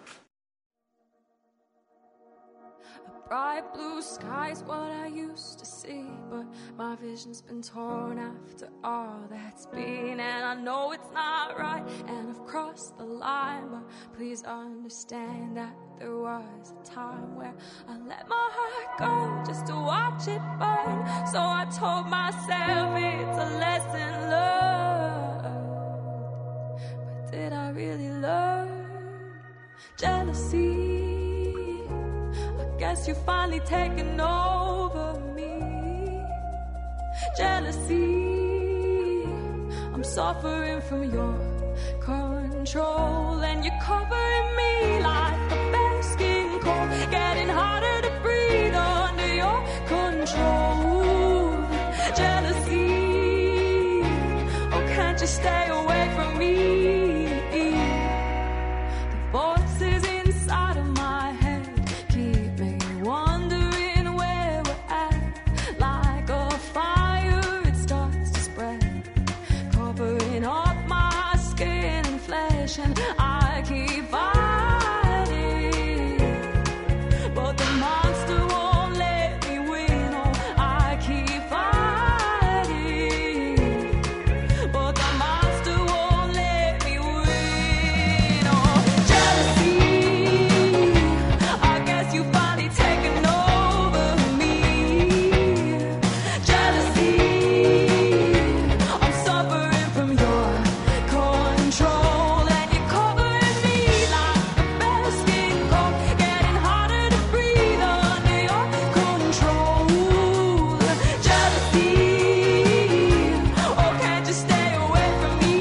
Bright blue sky's what I used to see, but my vision's been torn after all that's been, and I know it's not right, and I've crossed the line, but please understand that there was a time where I let my heart go just to watch it burn, so I told myself it's a lesson learned, but did I really learn? Jealousy, guess you're finally taking over me. Jealousy, I'm suffering from your control, and you're covering me like a basking cold, getting harder to breathe under your control. Jealousy, oh, can't you stay away from me? The voices inside of my head keep me wondering where we're at. Like a fire, it starts to spread, covering up my skin and flesh, and I keep fighting, but the monster won't let me win. Oh, I keep fighting, but the monster won't let me win. Oh, jealousy, I guess you finally taken over me. Jealousy, I'm suffering from your control, and you're covering me like a basking cold, getting harder to breathe under your control. Jealousy, oh, can't you stay away from me?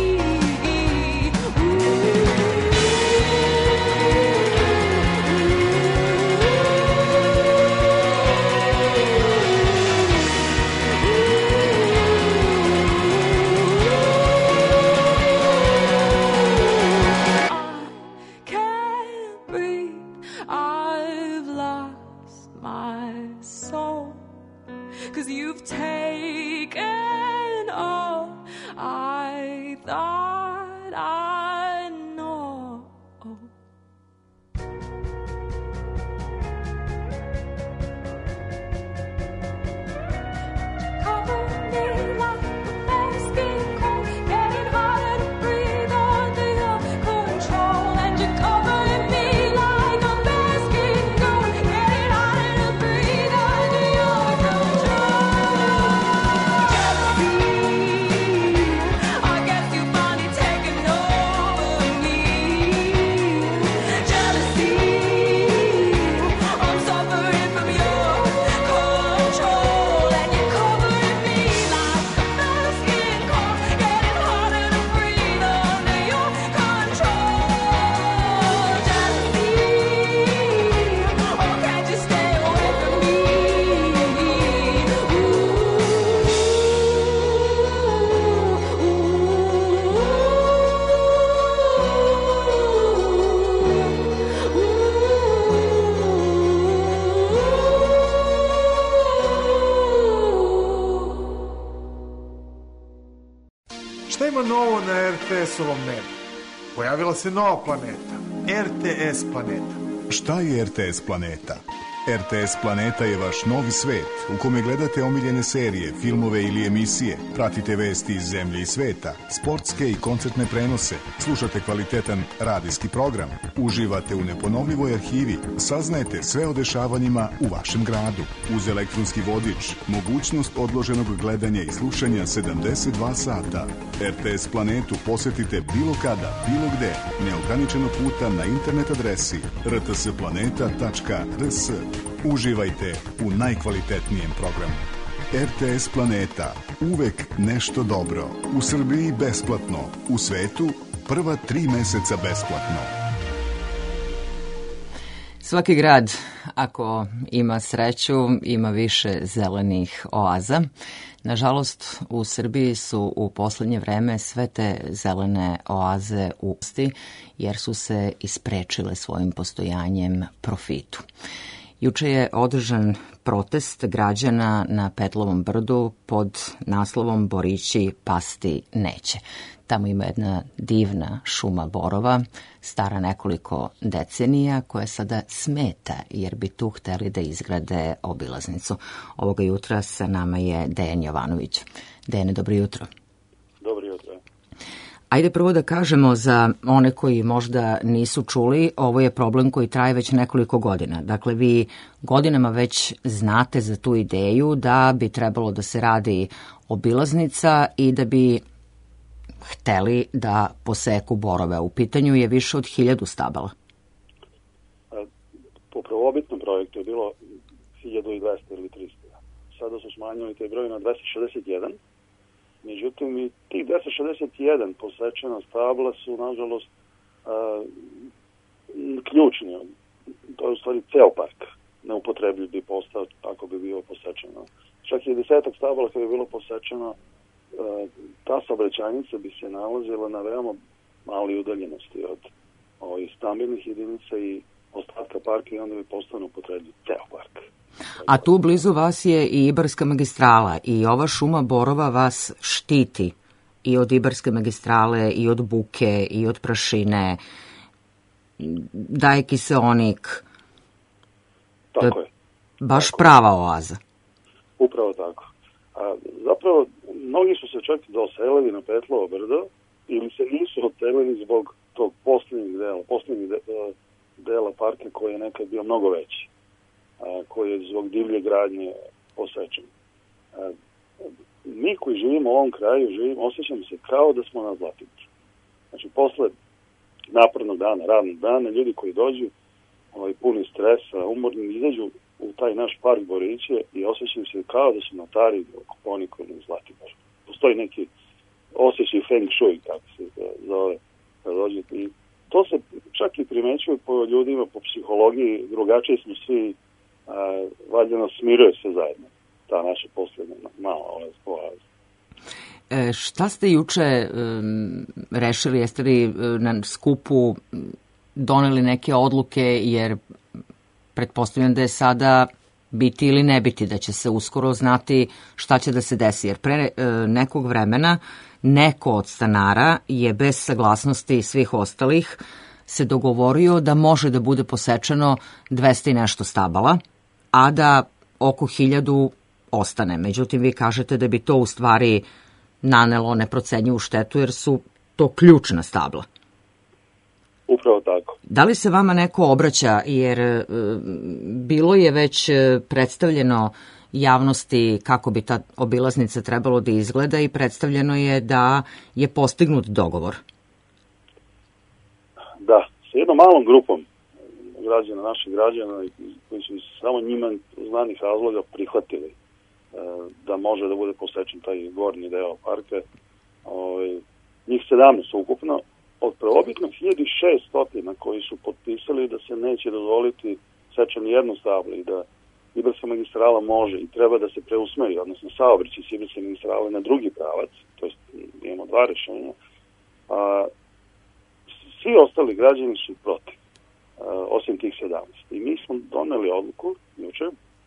Can't breathe, I've lost my soul, 'cause you've taken all I thought I know. Cover me like a basking cold, getting harder to breathe under your control, and you're covering me like a basking cold, getting harder to breathe under your control. Jealousy, I guess you finally taken over me. Jealousy, I'm suffering from your control, and you're covering me like a basking cold, getting harder to breathe under your control. Jealousy, oh, can't you stay away from me? Šta ima novo na er te es-ovom nebu? Pojavila se nova planeta, er te es planeta. Šta je er te es planeta? er te es Planeta je vaš novi svet u kome gledate omiljene serije, filmove ili emisije, pratite vesti iz zemlje i sveta, sportske i koncertne prenose, slušate kvalitetan radijski program, uživate u neponovljivoj arhivi, saznajete sve o dešavanjima u vašem gradu. Uz elektronski vodič, mogućnost odloženog gledanja i slušanja sedamdeset dva sata. er te es Planetu posetite bilo kada, bilo gde, neograničeno puta na internet adresi er te es planeta tačka er es. Uživajte u najkvalitetnijem programu. er te es Planeta. Uvek nešto dobro. U Srbiji besplatno. U svetu prva tri meseca besplatno. Svaki grad, ako ima sreću, ima više zelenih oaza. Nažalost, u Srbiji su u poslednje vreme sve te zelene oaze u usti, jer su se isprečile svojim postojanjem profitu. Juče je održan protest građana na Petlovom brdu pod naslovom Borići pasti neće. Tamo ima jedna divna šuma borova, stara nekoliko decenija, koja sada smeta jer bi tu hteli da izgrade obilaznicu. Ovoga jutra sa nama je Dejan Jovanović. Dejane, dobro jutro. Dobro jutro. Ajde prvo da kažemo za one koji možda nisu čuli, ovo je problem koji traje već nekoliko godina. Dakle, vi godinama već znate za tu ideju da bi trebalo da se radi obilaznica i da bi hteli da poseku borove. U pitanju je više od hiljadu stabala. Po prvobitnom projektu je bilo hiljadu dvesta ili trista. Sada su smanjili taj broj na dvesta šezdeset jedan Međutim, i tih dvesta šezdeset jedan posečena stabla su, nažalost, a, ključni. To je u stvari ceo park. Neupotrebljiv bi postao ako bi bio posečeno. Čak i desetak stabala kada bi bilo posečeno, ta saobraćajnica bi se nalazila na veoma mali udaljenosti od ovih stambenih jedinica i ostatka parka i onda bi postao neupotrebljiv ceo park. A tu blizu vas je i Ibarska magistrala i ova šuma borova vas štiti i od Ibarske magistrale, i od buke, i od prašine, daje kiseonik. Tako je. Baš prava oaza. Upravo tako. A, zapravo, mnogi su se čak doselili na Petlovo brdo ili se nisu odselili zbog tog posljednjeg dela, posljednjeg de, dela parka koji je nekad bio mnogo veći, a, koji je zbog divlje gradnje posvećen. A, mi koji živimo u ovom kraju, živimo, osjećamo se kao da smo na Zlatibor. Znači, posle napornog dana, radnog dana, ljudi koji dođu ovaj, puni stresa, umorni, izađu u taj naš park Boriće i osjećaju se kao da su notari oko Ponikona i Zlatibora. Postoji neki osjećaj feng shui, kako se zove, kad dođete. I to se čak i primećuje po ljudima, po psihologiji, drugačiji smo svi, a, valjda nas smiruje se zajedno, ta naša posljedna mala oaza. E, šta ste juče um, rešili, jeste li na skupu doneli neke odluke, jer pretpostavljam da je sada biti ili ne biti, da će se uskoro znati šta će da se desi, jer pre e, nekog vremena neko od stanara je bez saglasnosti svih ostalih se dogovorio da može da bude posečeno dvesta i nešto stabala, a da oko hiljadu ostane. Međutim, vi kažete da bi to u stvari nanelo neprocenjivu štetu, jer su to ključna stabla. Upravo tako. Da li se vama neko obraća, jer e, bilo je već predstavljeno javnosti kako bi ta obilaznica trebalo da izgleda i predstavljeno je da je postignut dogovor? Da, sa jednom malom grupom građana, naših građana, koji su samo njima znanih razloga prihvatili e, da može da bude posečen taj gornji deo parka. O, njih sedamnaest ukupno, od prvobitno hiljadu šesto koji su potpisali da se neće dozvoliti sečan jedno stablo i da Ibarska magistrala može i treba da se preusmeri, odnosno saobraćaj s Ibarske magistrale na drugi pravac, to jest imamo dva rešenja, a, svi ostali građani su protiv, a, osim tih sedamnaest. I mi smo doneli odluku juče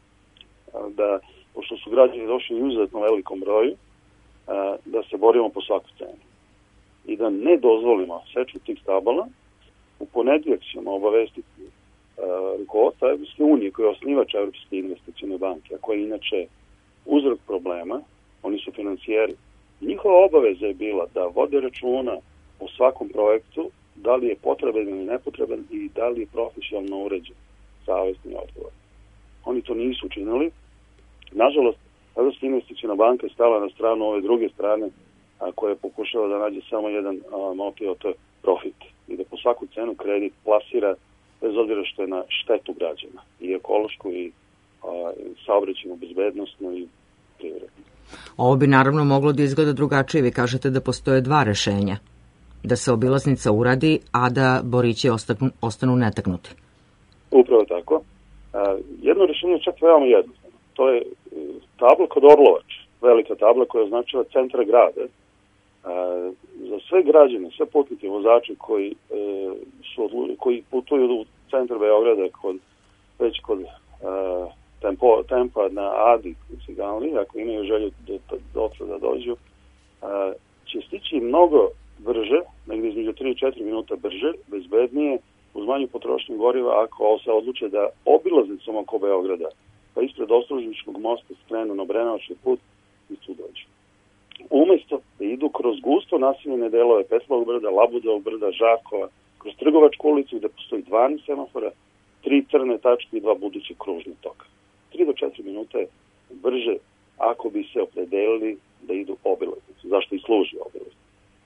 da, pošto su građani došli u izuzetno velikom broju, a, da se borimo po svaku cenu i da ne dozvolimo seču tih stabala. U ponedjeljak ćemo obavestiti uh, rukovodstva Evropske unije, koja je osnivač Evropske investicione banke, a koja je inače uzrok problema, oni su financijeri. Njihova obaveza je bila da vode računa o svakom projektu, da li je potreban ili nepotreban i da li je profesionalno uređen, savjesni odgovor. Oni to nisu učinili. Nažalost, Evropska investiciona banka je stala na stranu ove druge strane, a koja je pokušala da nađe samo jedan a, motiv, to je profit. I da po svaku cenu kredit plasira, bez obzira što je na štetu građana. I ekološku, i saobraćajnu, bezbednostnu i privrednu. Ovo bi naravno moglo da izgleda drugačije. Vi kažete da postoje dva rešenja. Da se obilaznica uradi, a da Borići ostanu, ostanu netaknuti. Upravo tako. A, jedno rešenje je čak veoma jednostavno. To je tabla kod Orlovač. Velika tabla koja označava centra grada. A, za sve građane, sve putnike, vozače koji, e, su, koji putuju u centar Beograda kod, već kod a, tempo, tempa na Adi u Ciganli, ako imaju želju do, do, da dođu, a, će stići mnogo brže, negdje između tri do četiri minuta brže, bezbednije, uz manju potrošnju goriva, ako se odluče da obilaznicom oko Beograda, pa ispred Ostružničkog mosta skrenu na Obrenovački put i tu dođu. Umesto da idu kroz gusto naseljene delove Petlovog brda, Labudovog brda, Žakova, kroz Trgovačku ulicu gde postoji dvanaest semafora, tri crne tačke i dva buduće kružne toka. tri do četiri minuta je brže ako bi se opredelili da idu obilaznicu. Zašto i služi obilaznica?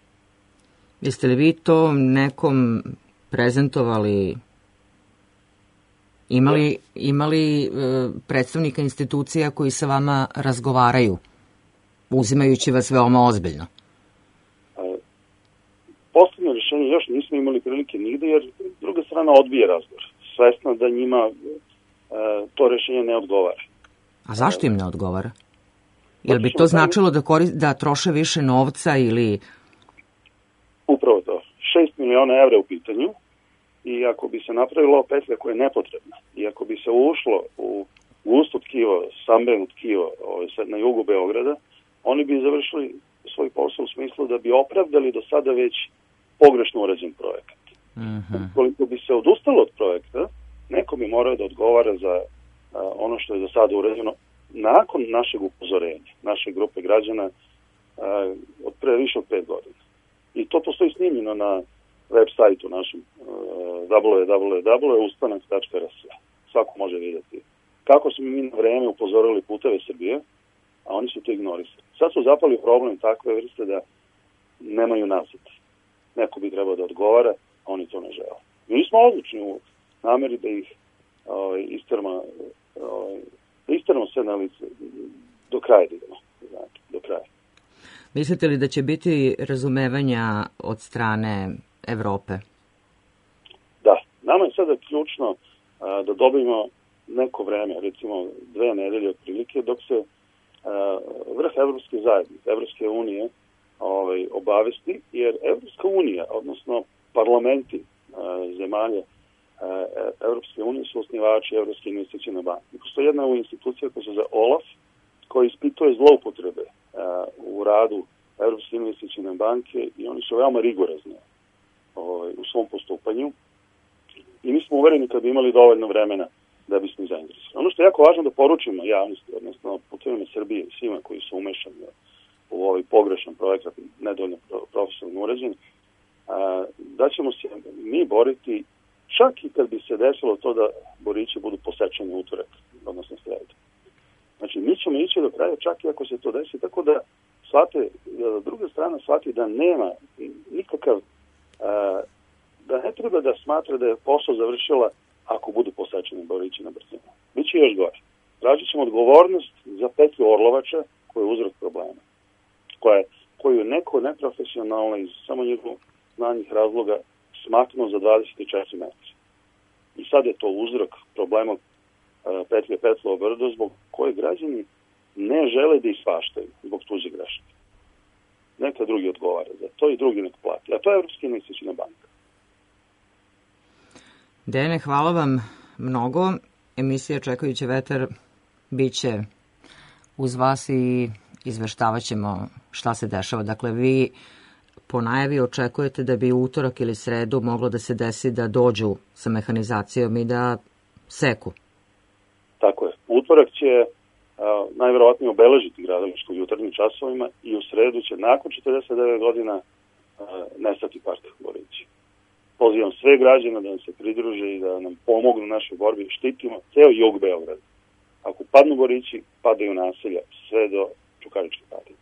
Jeste li vi to nekom prezentovali? Imali, imali e, predstavnika institucija koji sa vama razgovaraju uzimajući vas veoma ozbiljno. Poslednje rešenje još nismo imali prilike nigde, jer druga strana odbije razgovor. Svesna da njima e, to rešenje ne odgovara. A zašto im ne odgovara? Jel bi to značilo da, kori, da troše više novca ili... Upravo to. Šest miliona evra u pitanju i ako bi se napravila petlja koja je nepotrebna i ako bi se ušlo u gusto tkivo, stambeno tkivo na jugu Beograda, oni bi završili svoj posao u smislu da bi opravdali do sada već pogrešno urađen projekat. Mm-hmm. Koliko bi se odustalo od projekta, neko bi morao da odgovara za a, ono što je do sada urađeno nakon našeg upozorenja, naše grupe građana a, od pre više od pet godina. I to postoji snimljeno na web sajtu našem w w w tačka ustanak tačka r s. Svako može vidjeti kako smo mi na vreme upozorili Puteve Srbije, a oni su to ignorisali. Sad su zapali problem takve vrste da nemaju nazad. Neko bi trebao da odgovara, a oni to ne žele. Mi smo odlučni u nameri da ih ovaj, istrma, ovaj, da istrmo sve na lice do kraja, idemo, znači, do kraja. Mislite li da će biti razumevanja od strane Evrope? Da. Nama je sada ključno a, da dobijemo neko vreme, recimo dve nedelje otprilike, dok se a, vrh Evropske zajednice, Evropske unije ovaj, obavesti, jer Evropska unija, odnosno parlamenti a, zemalja a, Evropske unije su osnivači Evropske investicijne banke. Postoji jedna institucija koja se zove OLAF, koja ispituje zloupotrebe a, u radu Evropske investicijne banke i oni su veoma rigorozni ovaj, u svom postupanju i mi smo uvereni kad bi imali dovoljno vremena da bismo zainteresovali. Ono što je jako važno da poručimo javnosti, odnosno Putevima Srbije i svima koji su umešani u ovaj pogrešan projekat, nedovoljno profesionalno urađen, a, da ćemo se mi boriti čak i kad bi se desilo to da borići budu posečeni utorak, odnosno sredu. Znači, mi ćemo ići do kraja čak i ako se to desi, tako da shvate, da druga strana shvati da nema nikakav, a, da ne treba da smatra da je posao završila ako budu posečeni borići na brzinu. Biće još gore. Tražit ćemo odgovornost za petlju Orlovača koja je uzrok problema, koja je, koju je neko neprofesionalno iz samo njegovog znanih razloga smaknuo za dvadeset četiri metra. I sad je to uzrok problema a, petlje Petlovo Brdo zbog koje građani ne žele da ispaštaju zbog tuđe greške. Neka drugi odgovara za to i drugi nek plati. A to je Evropska investicijna banka. Dejane, hvala vam mnogo. Emisija Čekajući vetar biće uz vas i izveštavat ćemo šta se dešava. Dakle, vi po najavi očekujete da bi utorak ili sredu moglo da se desi da dođu sa mehanizacijom i da seku. Tako je. Utorak će a, najverovatnije obeležiti gradilište u jutarnjim časovima i u sredu će nakon četrdeset devet godina a, nestati park Borići. Pozivam sve građane da nam se pridruže i da nam pomognu u našoj borbi. Štitimo ceo jug Beograda. Ako padnu Borići, padaju naselja sve do Čukaričke padine.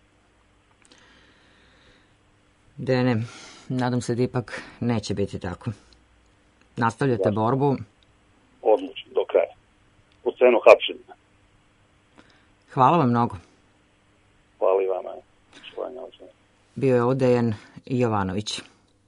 Dene, nadam se da ipak neće biti tako. Nastavljate da. borbu? Odlučno, do kraja. Po cenu hapšenja. Hvala vam mnogo. Hvala i vama. Bio je ovo Dejan Jovanović.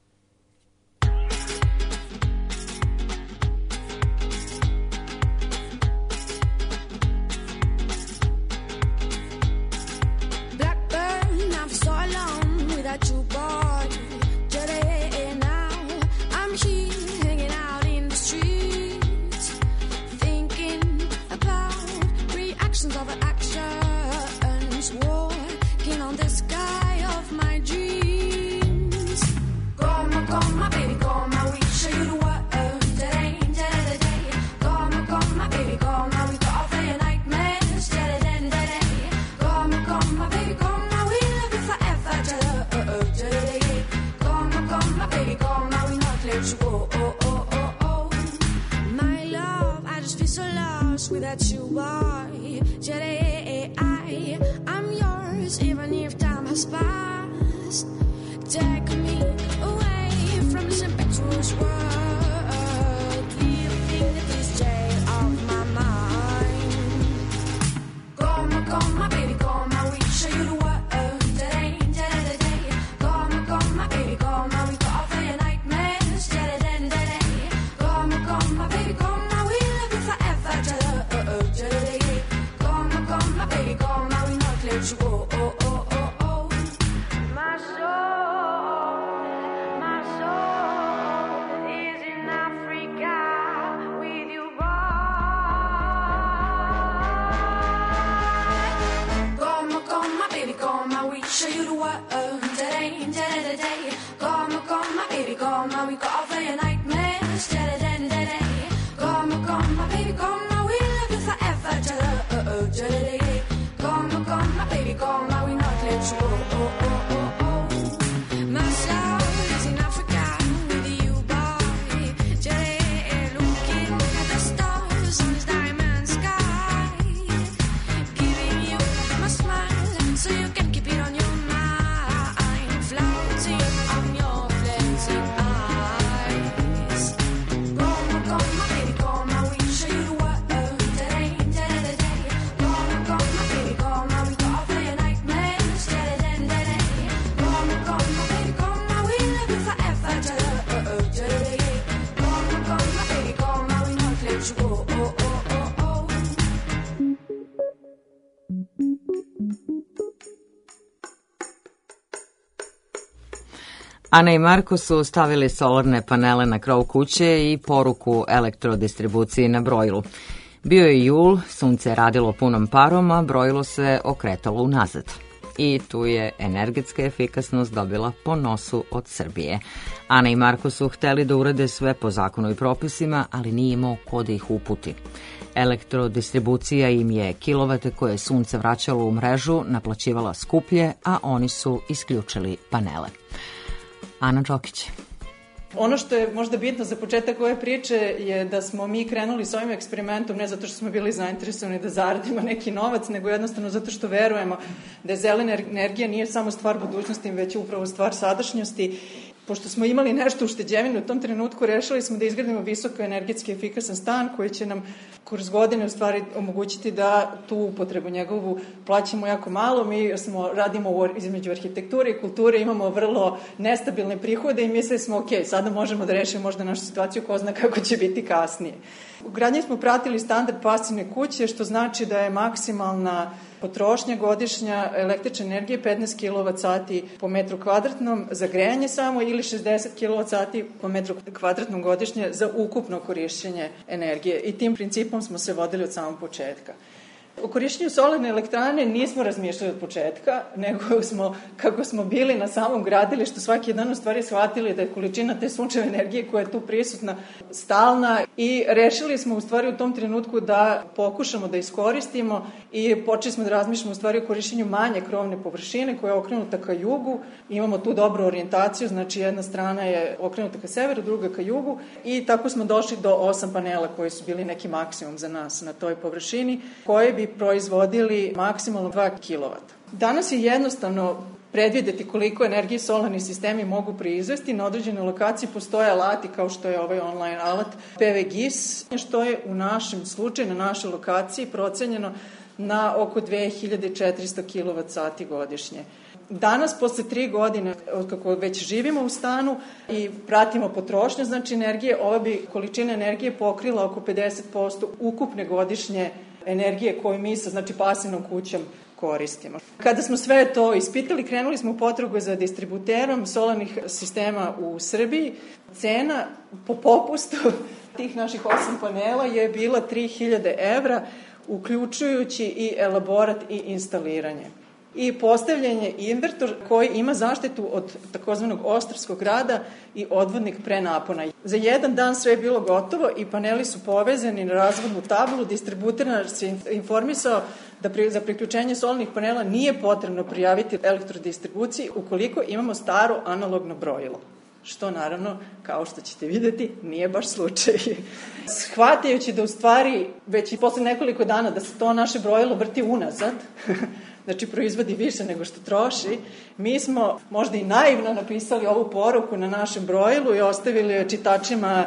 Without you, boy, today I, I'm yours, even if time has passed. Take me away from this impetuous world, living in this jail of my mind. Come, come, my baby, come, I will show you the world. baby, come, I will not let you go. Oh, oh, oh, oh. My soul, my soul is in Africa with you, boy. Come, come, my baby, come, I will show you the world. Da-day, da-da-da-day. Come, come, my baby, come, I will go off for your nightmares. Da-da-da-da-day. Come, come, my baby, come, I will love you forever. Da-da-da-da-day. Come, come, my baby, come, I will not let you go. Oh, oh, oh, oh. My soul is in Africa with you, boy. Da-da, looking at the stars on this diamond sky. Giving you my smile so you can keep it on your mind. Floating on your flashing eyes. Come, come, my baby, come, I will show you the world. Da-da, da-da-da-day. Come, come, my baby, come, I will go off for your nightmares. Da-da-da-da-day. Come, come, my baby, come, I will love you forever. Da-da-da-da-day. Come, come, my baby, come, I will not let you go. Oh, oh, oh, oh. Ana i Marko su stavili solarne panele na krov kuće i poruku elektrodistribuciji na brojilu. Bio je jul, sunce je radilo punom parom, a brojilo se okretalo unazad. I tu je energetska efikasnost dobila po nosu od Srbije. Ana i Marko su hteli da urade sve po zakonu i propisima, ali nije imao ko da ih uputi. Elektrodistribucija im je kilovate koje je sunce vraćalo u mrežu naplaćivala skuplje, a oni su isključili panele. Ana Đokić. Ono što je možda bitno za početak ove priče je da smo mi krenuli s ovim eksperimentom ne zato što smo bili zainteresovani da zaradimo neki novac, nego jednostavno zato što verujemo da je zelena energija nije samo stvar budućnosti, već je upravo stvar sadašnjosti. Pošto smo imali nešto ušteđevine u tom trenutku, rešili smo da izgradimo visoko energetski efikasan stan koji će nam kroz godine u stvari omogućiti da tu upotrebu njegovu plaćamo jako malo. Mi smo, radimo u, između arhitekture i kulture, imamo vrlo nestabilne prihode i mislili smo, ok, sada možemo da rešimo možda našu situaciju, ko zna kako će biti kasnije. U gradnji smo pratili standard pasivne kuće, što znači da je maksimalna potrošnja godišnja električne energije petnaest kilovat sati po metru kvadratnom za grejanje samo ili šezdeset kilovat sati po metru kvadratnom godišnje za ukupno korišćenje energije. I tim principom smo se vodili od samog početka. O korišćenju solarne elektrane nismo razmišljali od početka, nego smo, kako smo bili na samom gradilištu, svaki dan u stvari shvatili da je količina te sunčeve energije koja je tu prisutna stalna i rešili smo u stvari u tom trenutku da pokušamo da iskoristimo i počeli smo da razmišljamo u stvari o korišćenju manje krovne površine koja je okrenuta ka jugu. Imamo tu dobru orijentaciju, znači jedna strana je okrenuta ka severu, druga ka jugu i tako smo došli do osam panela koji su bili neki maksimum za nas na toj površini, koje bi proizvodili maksimalno dva kilovata. Danas je jednostavno predvideti koliko energije solarni sistemi mogu proizvesti. Na određenoj lokaciji postoje alati kao što je ovaj online alat P V G I S, što je u našem slučaju, na našoj lokaciji procenjeno na oko dve hiljade četiristo kilovat sati godišnje. Danas, posle tri godine, od kako već živimo u stanu i pratimo potrošnju, znači energije, ova bi količina energije pokrila oko pedeset posto ukupne godišnje energije koju mi sa, znači, pasivnom kućom koristimo. Kada smo sve to ispitali, krenuli smo u potragu za distributerom solarnih sistema u Srbiji. Cena po popustu tih naših osam panela je bila tri hiljade evra, uključujući i elaborat i instaliranje. I postavljanje invertor koji ima zaštitu od takozvanog ostarskog rada i odvodnik prenapona. Za jedan dan sve je bilo gotovo i paneli su povezani na razvodnu tablu. Distributer nas je informisao da pri, za priključenje solarnih panela nije potrebno prijaviti elektrodistribuciji ukoliko imamo staro analogno brojilo. Što naravno, kao što ćete videti, nije baš slučaj. Shvatajući da u stvari već i posle nekoliko dana da se to naše brojilo vrti unazad, znači proizvodi više nego što troši, mi smo možda i naivno napisali ovu poruku na našem brojilu i ostavili je čitačima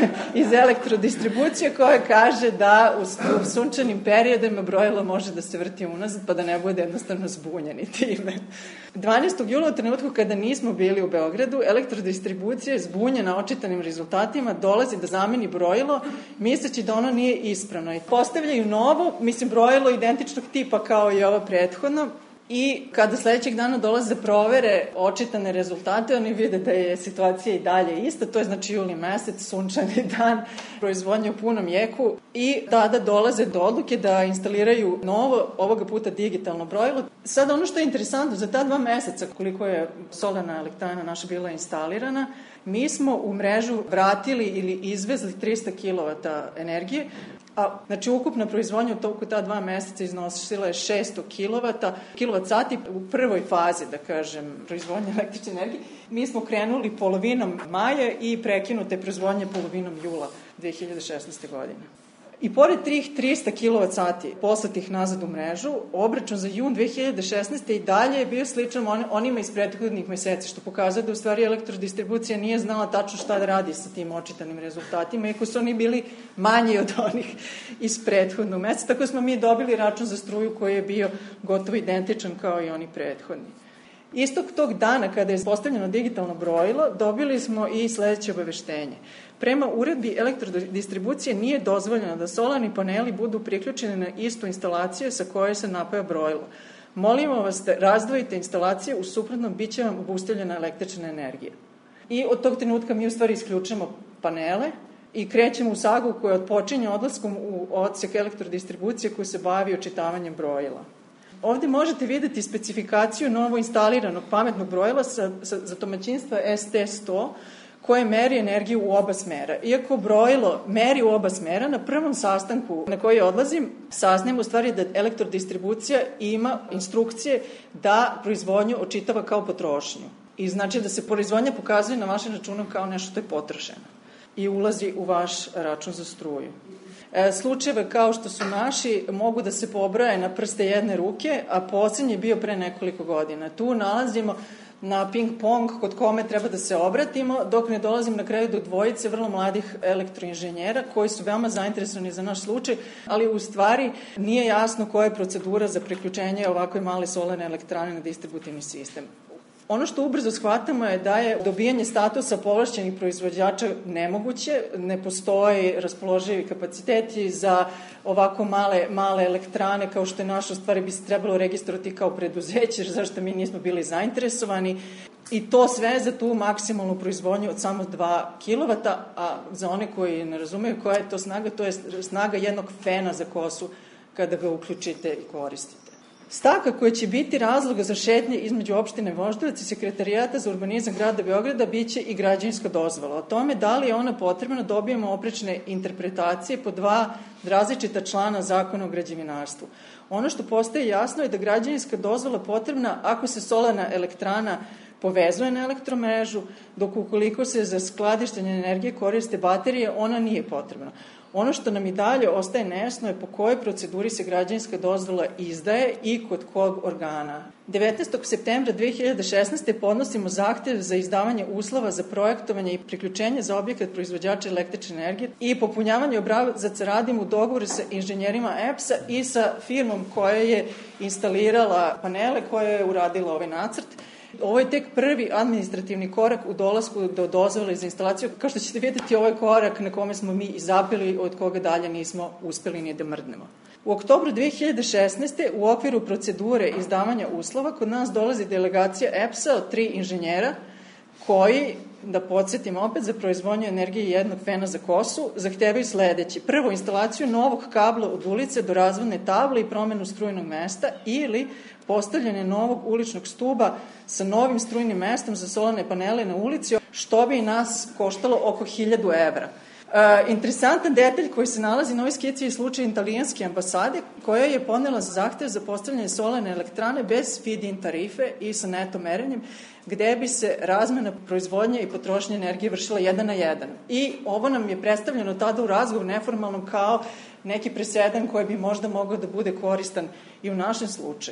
iz elektrodistribucije koja kaže da u, u sunčanim periodima brojilo može da se vrti unazad pa da ne bude jednostavno zbunjeni time. dvanaestog jula u trenutku kada nismo bili u Beogradu, elektrodistribucija je zbunjena očitanim rezultatima, dolazi da zameni brojilo misleći da ono nije ispravno. I postavljaju novo, mislim brojilo identičnog tipa kao i ovo prethodno, i kada sledećeg dana dolaze da provere očitane rezultate, oni vide da je situacija i dalje ista, to je znači juli mesec, sunčani dan, proizvodnja u punom jeku, i tada dolaze do odluke da instaliraju novo, ovoga puta digitalno brojilo. Sad ono što je interesantno, za ta dva meseca koliko je solarna elektrana naša bila instalirana, mi smo u mrežu vratili ili izvezli trista kilovata energije, a znači ukupna proizvodnja u toku ta dva meseca iznosila je šesto kilovata, kilovat sati u prvoj fazi, da kažem, proizvodnje električne energije. Mi smo krenuli polovinom maja i prekinute proizvodnje polovinom jula dve hiljade šesnaeste. godine. I pored tih trista kilovat sati poslatih nazad u mrežu, obračun za jun dve hiljade šesnaeste. i dalje je bio sličan on, onima iz prethodnih meseci, što pokazuje da u stvari elektrodistribucija nije znala tačno šta da radi sa tim očitanim rezultatima, iako su oni bili manji od onih iz prethodnog meseca, tako smo mi dobili račun za struju koji je bio gotovo identičan kao i oni prethodni. Istog tog dana, kada je postavljeno digitalno brojilo, dobili smo i sledeće obaveštenje. Prema uredbi elektrodistribucije nije dozvoljeno da solarni paneli budu priključeni na istu instalaciju sa kojoj se napaja brojilo. Molimo vas da razdvojite instalacije, u suprotnom bit će vam obustavljena električna energija. I od tog trenutka mi u stvari isključujemo panele i krećemo u sagu koja odpočinje odlaskom u odsek elektrodistribucije koji se bavi očitavanjem brojila. Ovde možete videti specifikaciju novo instaliranog pametnog brojila sa, sa, za domaćinstva S T sto, koje meri energiju u oba smera. Iako brojilo meri u oba smera, na prvom sastanku na koji odlazim, saznajem u stvari da elektrodistribucija ima instrukcije da proizvodnju očitava kao potrošnju. I znači da se proizvodnja pokazuje na vašem računu kao nešto što je potrošeno i ulazi u vaš račun za struju. E, slučajeve kao što su naši mogu da se pobroje na prste jedne ruke, a posljednji je bio pre nekoliko godina. Tu nalazimo na ping-pong kod kome treba da se obratimo, dok ne dolazim na kraju do dvojice vrlo mladih elektroinženjera koji su veoma zainteresovani za naš slučaj, ali u stvari nije jasno koja je procedura za priključenje ovakve male solarne elektrane na distributivni sistem. Ono što ubrzo shvatamo je da je dobijanje statusa povlašćenih proizvođača nemoguće, ne postoji raspoloživi kapaciteti za ovako male, male elektrane kao što je naša, stvari bi se trebalo registrovati kao preduzeće, zašto mi nismo bili zainteresovani. I to sve za tu maksimalnu proizvodnju od samo dva kilovata, a za one koji ne razumeju koja je to snaga, to je snaga jednog fena za kosu kada ga uključite i koristite. Stavka koja će biti razloga za šetnje između opštine Voždovac i Sekretarijata za urbanizam grada Beograda biće i građevinska dozvola. O tome da li je ona potrebna dobijemo oprečne interpretacije po dva različita člana Zakona o građevinarstvu. Ono što postaje jasno je da građevinska dozvola potrebna ako se solarna elektrana povezuje na elektromrežu, dok ukoliko se za skladištenje energije koriste baterije, ona nije potrebna. Ono što nam i dalje ostaje nejasno je po kojoj proceduri se građevinska dozvola izdaje i kod kog organa. devetnaestog septembra dve hiljade šesnaeste. podnosimo zahtev za izdavanje uslova za projektovanje i priključenje za objekat proizvođača električne energije i popunjavanje obrazaca radimo u dogovoru sa inženjerima E P S-a i sa firmom koja je instalirala panele, koja je uradila ovaj nacrt. Ovo je tek prvi administrativni korak u dolasku do dozvole za instalaciju. Kao što ćete vidjeti, ovo je korak na kome smo mi izapeli, od koga dalje nismo uspeli ni da mrdnemo. U oktobru dve hiljade šesnaeste. u okviru procedure izdavanja uslova kod nas dolazi delegacija E P S-a od tri inženjera koji, da podsjetim opet, za proizvodnju energije jednog fena za kosu, zahtevaju sledeći. Prvo, instalaciju novog kabla od ulice do razvodne table i promenu strujnog mesta ili postavljanje novog uličnog stuba sa novim strujnim mestom za solarne panele na ulici, što bi nas koštalo oko hiljadu evra. E, interesantan detalj koji se nalazi na ovoj skici je slučaj italijanske ambasade koja je podnela zahtev za postavljanje solarne elektrane bez feed-in tarife i sa neto merenjem, gde bi se razmena proizvodnje i potrošnje energije vršila jedan na jedan. I ovo nam je predstavljeno tada u razgovoru neformalnom kao neki presedan koji bi možda mogao da bude koristan i u našem slučaju.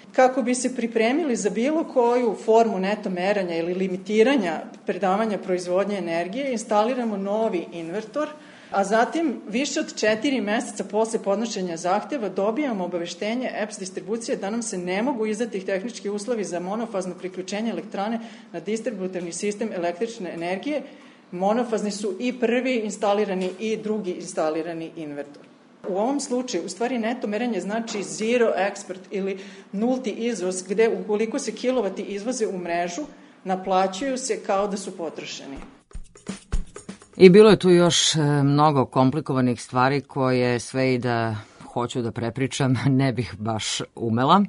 Kako bi se pripremili za bilo koju formu neto meranja ili limitiranja predavanja proizvodnje energije, instaliramo novi invertor, a zatim više od četiri meseca posle podnošenja zahteva dobijamo obaveštenje E P S distribucije da nam se ne mogu izdati tehnički uslovi za monofazno priključenje elektrane na distributivni sistem električne energije. Monofazni su i prvi instalirani i drugi instalirani invertor. U ovom slučaju, u stvari, neto merenje znači zero export ili nulti izvoz, gde ukoliko se kilovati izvoze u mrežu, naplaćuju se kao da su potrošeni. I bilo je tu još e, mnogo komplikovanih stvari koje sve i da hoću da prepričam ne bih baš umela.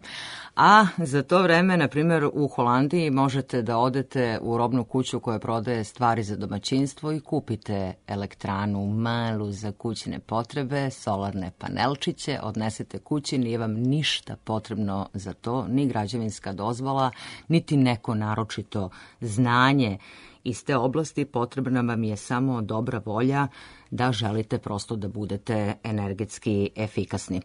A za to vreme, na primjer, u Holandiji možete da odete u robnu kuću koja prodaje stvari za domaćinstvo i kupite elektranu malu za kućne potrebe, solarne panelčiće, odnesete kući, nije vam ništa potrebno za to, ni građevinska dozvola, niti neko naročito znanje iz te oblasti, potrebna vam je samo dobra volja da želite prosto da budete energetski efikasni.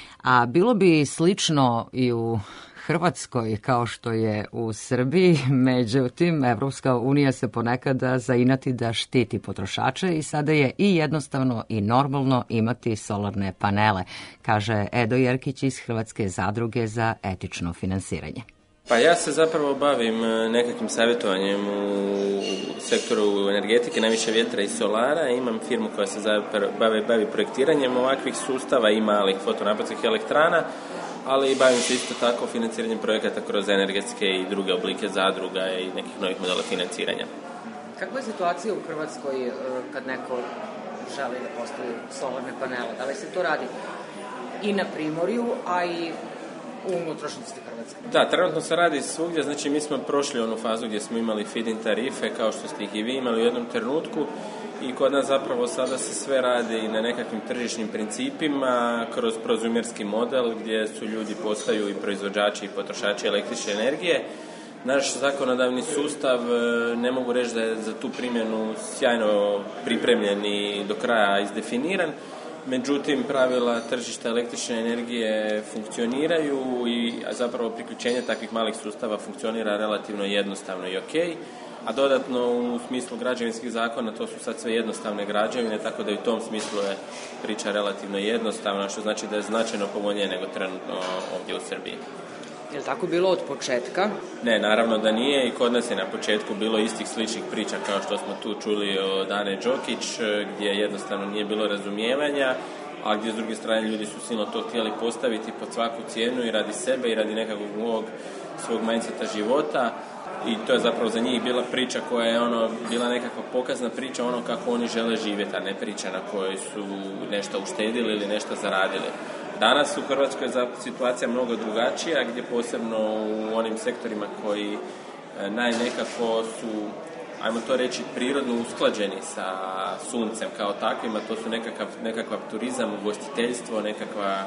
A bilo bi slično i u Hrvatskoj kao što je u Srbiji, međutim Evropska unija se ponekada zainati da štiti potrošače i sada je i jednostavno i normalno imati solarne panele, kaže Edo Jerkić iz Hrvatske zadruge za etično finansiranje. Pa ja se zapravo bavim nekakvim savjetovanjem u sektoru energetike, najviše vjetra i solara. Imam firmu koja se bavi, bavi projektiranjem ovakvih sustava i malih fotonaponskih elektrana, ali bavim se isto tako financiranjem projekata kroz energetske i druge oblike zadruga i nekih novih modela financiranja. Kakva je situacija u Hrvatskoj kad neko želi da postavi solarne panele? Da li se to radi i na primorju, a i u unutrašnjosti Hrvatske? Da, trenutno se radi svugdje, znači mi smo prošli onu fazu gdje smo imali feed-in tarife, kao što ste ih i vi imali u jednom trenutku, i kod nas zapravo sada se sve radi na nekakvim tržišnim principima, kroz prozumerski model gdje su ljudi postaju i proizvođači i potrošači električne energije. Naš zakonodavni sustav, ne mogu reći da je za tu primjenu sjajno pripremljen i do kraja izdefiniran, međutim pravila tržišta električne energije funkcioniraju i zapravo priključenje takvih malih sustava funkcionira relativno jednostavno i ok. A dodatno u smislu građevinskih zakona to su sad sve jednostavne građevine, tako da i u tom smislu je priča relativno jednostavna, što znači da je značajno povoljnije nego trenutno ovdje u Srbiji. Je li tako bilo od početka? Ne, naravno da nije, i kod nas je na početku bilo istih sličnih priča kao što smo tu čuli od Ane Đokić, gdje jednostavno nije bilo razumijevanja, a gdje s druge strane ljudi su silno to htjeli postaviti pod svaku cijenu i radi sebe i radi nekakvog novog svog mindseta života. I to je zapravo za njih bila priča koja je ono bila nekakva pokazna priča ono kako oni žele živjeti, a ne priča na kojoj su nešto uštedili ili nešto zaradili. Danas u Hrvatskoj je situacija mnogo drugačija, gdje posebno u onim sektorima koji najnekako su, ajmo to reći, prirodno usklađeni sa suncem kao takvima, to su nekakav, nekakav turizam, ugostiteljstvo, nekakva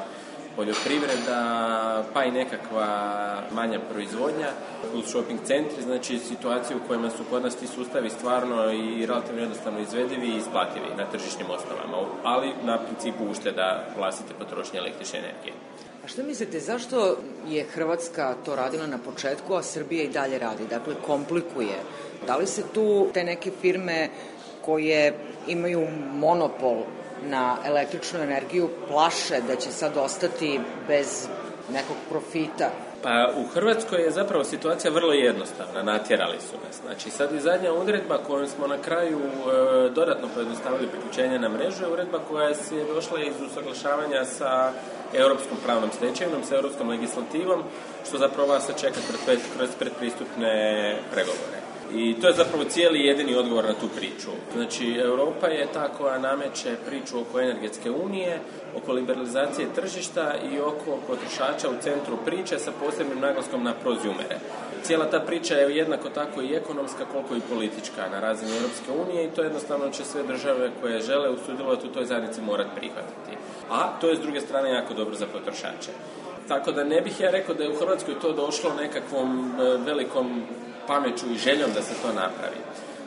poljoprivreda, pa i nekakva manja proizvodnja uz shopping centri, znači situacije u kojima su kod nas ti sustavi stvarno i relativno jednostavno izvedivi i isplativi na tržišnim osnovama, ali na principu ušteda vlastite potrošnje električne energije. A što mislite, zašto je Hrvatska to radila na početku, a Srbija i dalje radi? Dakle, komplikuje. Da li se tu te neke firme koje imaju monopol na električnu energiju plaše da će sad ostati bez nekog profita? Pa u Hrvatskoj je zapravo situacija vrlo jednostavna, natjerali su nas. Znači sad i zadnja uredba kojom smo na kraju e, dodatno pojednostavili priključenje na mrežu je uredba koja se je došla iz usaglašavanja sa europskom pravnom stečevinom, sa europskom legislativom, što zapravo vas čeka kroz predpristupne pregovore. I to je zapravo cijeli jedini odgovor na tu priču. Znači, Europa je ta koja nameće priču oko energetske unije, oko liberalizacije tržišta i oko potrošača u centru priče sa posebnim naglaskom na prozumere. Cijela ta priča je jednako tako i ekonomska koliko i politička na razini Europske unije i to jednostavno će sve države koje žele sudjelovati u toj zajednici morati prihvatiti. A to je s druge strane jako dobro za potrošače. Tako da ne bih ja rekao da je u Hrvatskoj to došlo nekakvom velikom pameću i željom da se to napravi.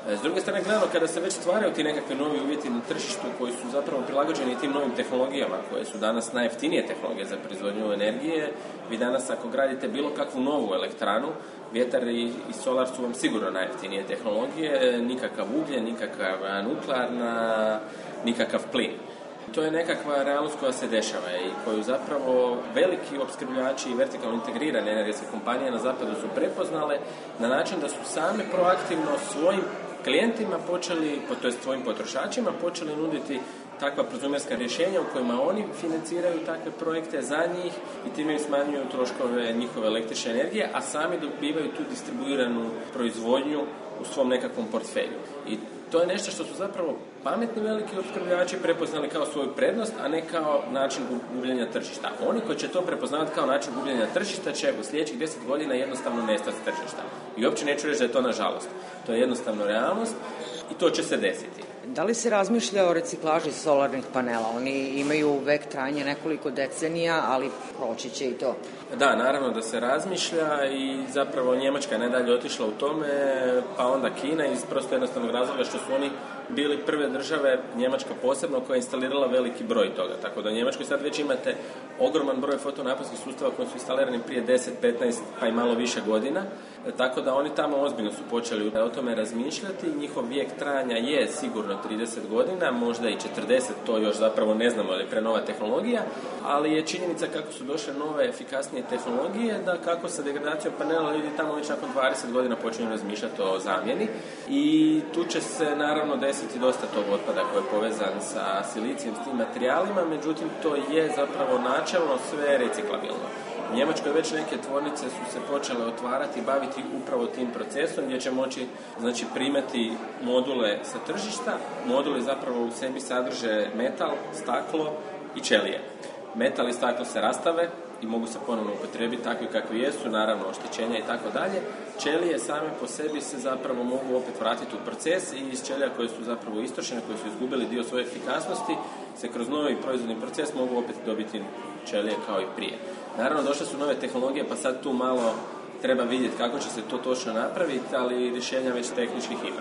S druge strane gledano, kada se već stvaraju ti nekakve novi uvjeti na tržištu koji su zapravo prilagođeni tim novim tehnologijama, koje su danas najjeftinije tehnologije za proizvodnju energije, vi danas ako gradite bilo kakvu novu elektranu, vjetar i, i solar su vam sigurno najjeftinije tehnologije, nikakav ugljen, nikakav nuklearna, nikakav plin. To je nekakva realnost koja se dešava i koju zapravo veliki opskrbljivači i vertikalno integrirane energetske kompanije na zapadu su prepoznale na način da su same proaktivno svojim klijentima počeli, to jest svojim potrošačima, počeli nuditi takva prozumerska rješenja u kojima oni financiraju takve projekte za njih i time im smanjuju troškove njihove električne energije, a sami dobivaju tu distribuiranu proizvodnju u svom nekakvom portfelju. I to je nešto što su zapravo pametni veliki opskrbljivači prepoznali kao svoju prednost, a ne kao način gubljenja tržišta. Oni koji će to prepoznavati kao način gubljenja tržišta će u sljedećih deset godina jednostavno nestati tržišta. I uopće neću reći da je to nažalost. To je jednostavno realnost i to će se desiti. Da li se razmišlja o reciklaži solarnih panela? Oni imaju vek trajanja nekoliko decenija, ali proći će i to. Da, naravno da se razmišlja i zapravo Njemačka je najdalje otišla u tome, pa onda Kina iz prosto jednostavnog razloga što su oni bili prve države, Njemačka posebno, koja je instalirala veliki broj toga. Tako da u Njemačkoj sad već imate ogroman broj fotonaponskih sustava koji su instalirani prije deset, petnaest pa i malo više godina. Tako da oni tamo ozbiljno su počeli o tome razmišljati. Njihov vijek trajanja je sigurno trideset godina, možda i četrdeset, to još zapravo ne znamo ali je prenova tehnologija, ali je činjenica kako su došle nove, efikasnije tehnologije, da kako sa degradacijom panela ljudi tamo već nakon dvadeset godina počinju razmišljati o zamjeni i tu će se naravno desiti dosta tog otpada koji je povezan sa silicijem, s tim materijalima, međutim to je zapravo načelno sve reciklabilno. U Njemačkoj već neke tvornice su se počele otvarati i baviti upravo tim procesom gdje će moći znači, primati module sa tržišta. Moduli zapravo u sebi sadrže metal, staklo i ćelije. Metal i staklo se rastave i mogu se ponovno upotrijebiti takvi kakvi jesu, naravno oštećenja i tako dalje. Ćelije same po sebi se zapravo mogu opet vratiti u proces i iz ćelija koje su zapravo istrošene, koje su izgubili dio svoje efikasnosti, se kroz novi proizvodni proces mogu opet dobiti ćelije kao i prije. Naravno, došle su nove tehnologije, pa sad tu malo treba vidjeti kako će se to točno napraviti, ali rješenja već tehničkih ima.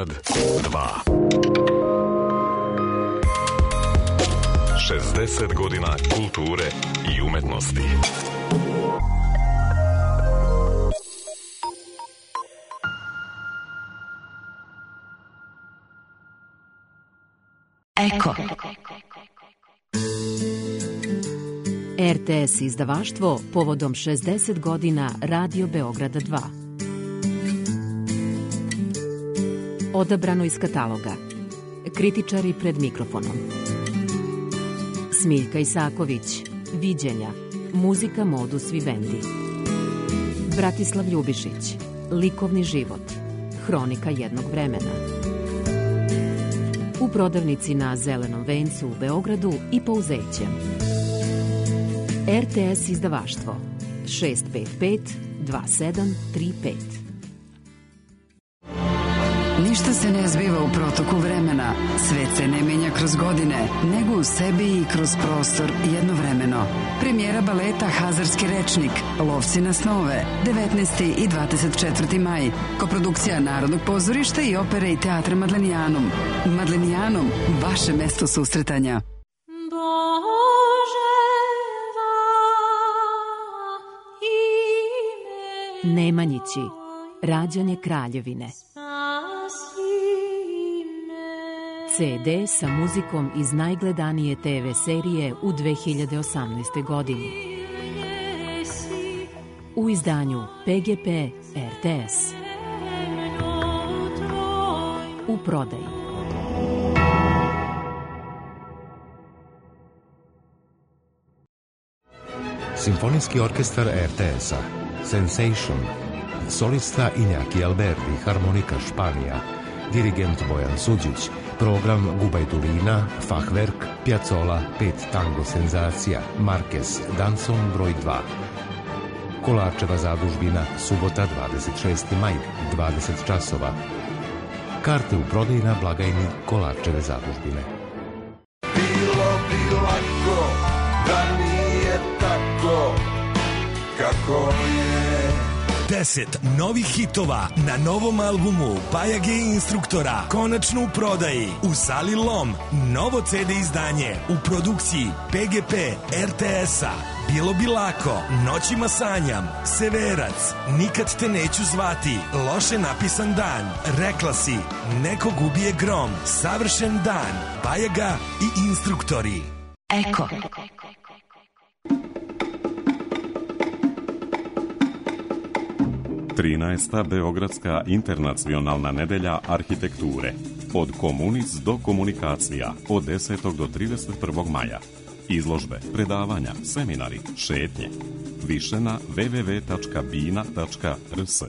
Beograd dva. šezdeset godina kulture i umetnosti. Eko. er te es izdavaštvo povodom šezdeset godina Radio Beograda dva. Odabrano iz kataloga. Kritičari pred mikrofonom. Smiljka Isaković, Viđenja, muzika Modus Vivendi. Bratislav Ljubišić, Likovni život, hronika jednog vremena. U prodavnici na Zelenom vencu u Beogradu i Pouzeće. er te es izdavaštvo šest pet pet dva sedam tri pet. Ništa se ne zbiva u protoku vremena, svet se ne menja kroz godine, nego u sebi i kroz prostor jednovremeno. Premijera baleta Hazarski rečnik, Lovci na snove, devetnaesti i dvadeset četvrti maj. Koprodukcija Narodnog pozorišta i opere i teatra Madlenijanum. Madlenijanum, vaše mesto susretanja. Nemanjići, rađanje kraljevine. ce de sa muzikom iz najgledanije te ve serije u dve hiljade osamnaestoj godini. U izdanju pe ge pe er te es. U prodaji. Simfonijski orkestar er te es-a Sensation, solista Iñaki Alberdi, harmonika Španija, dirigent Bojan Suđić, program Gubajdulina, Fachwerk, Piazzolla, pet tango senzacija, Marquez, Danson broj dva. Kolarčeva zadužbina, subota dvadeset šesti maj, dvadeset časova. Karte u prodaji na blagajni Kolarčeve zadužbine. Bilo bi lako da nije tako kako je. deset novih hitova na novom albumu Pajage instruktora konačno u prodaji u Sali Lom. Novo ce de izdanje u produkciji pe ge pe er te es-a. Bilo bi lako, Noćima sanjam, Severac, Nikad te neću zvati, Loše napisan dan, Rekla si, Nekog ubije grom, Savršen dan, Pajaga i instruktori. Eko. trinaesta Beogradska internacionalna nedelja arhitekture. Od komunis do komunikacija. Od desetog do trideset prvog maja. Izložbe, predavanja, seminari, šetnje. Više na ve ve ve tačka bina tačka er es.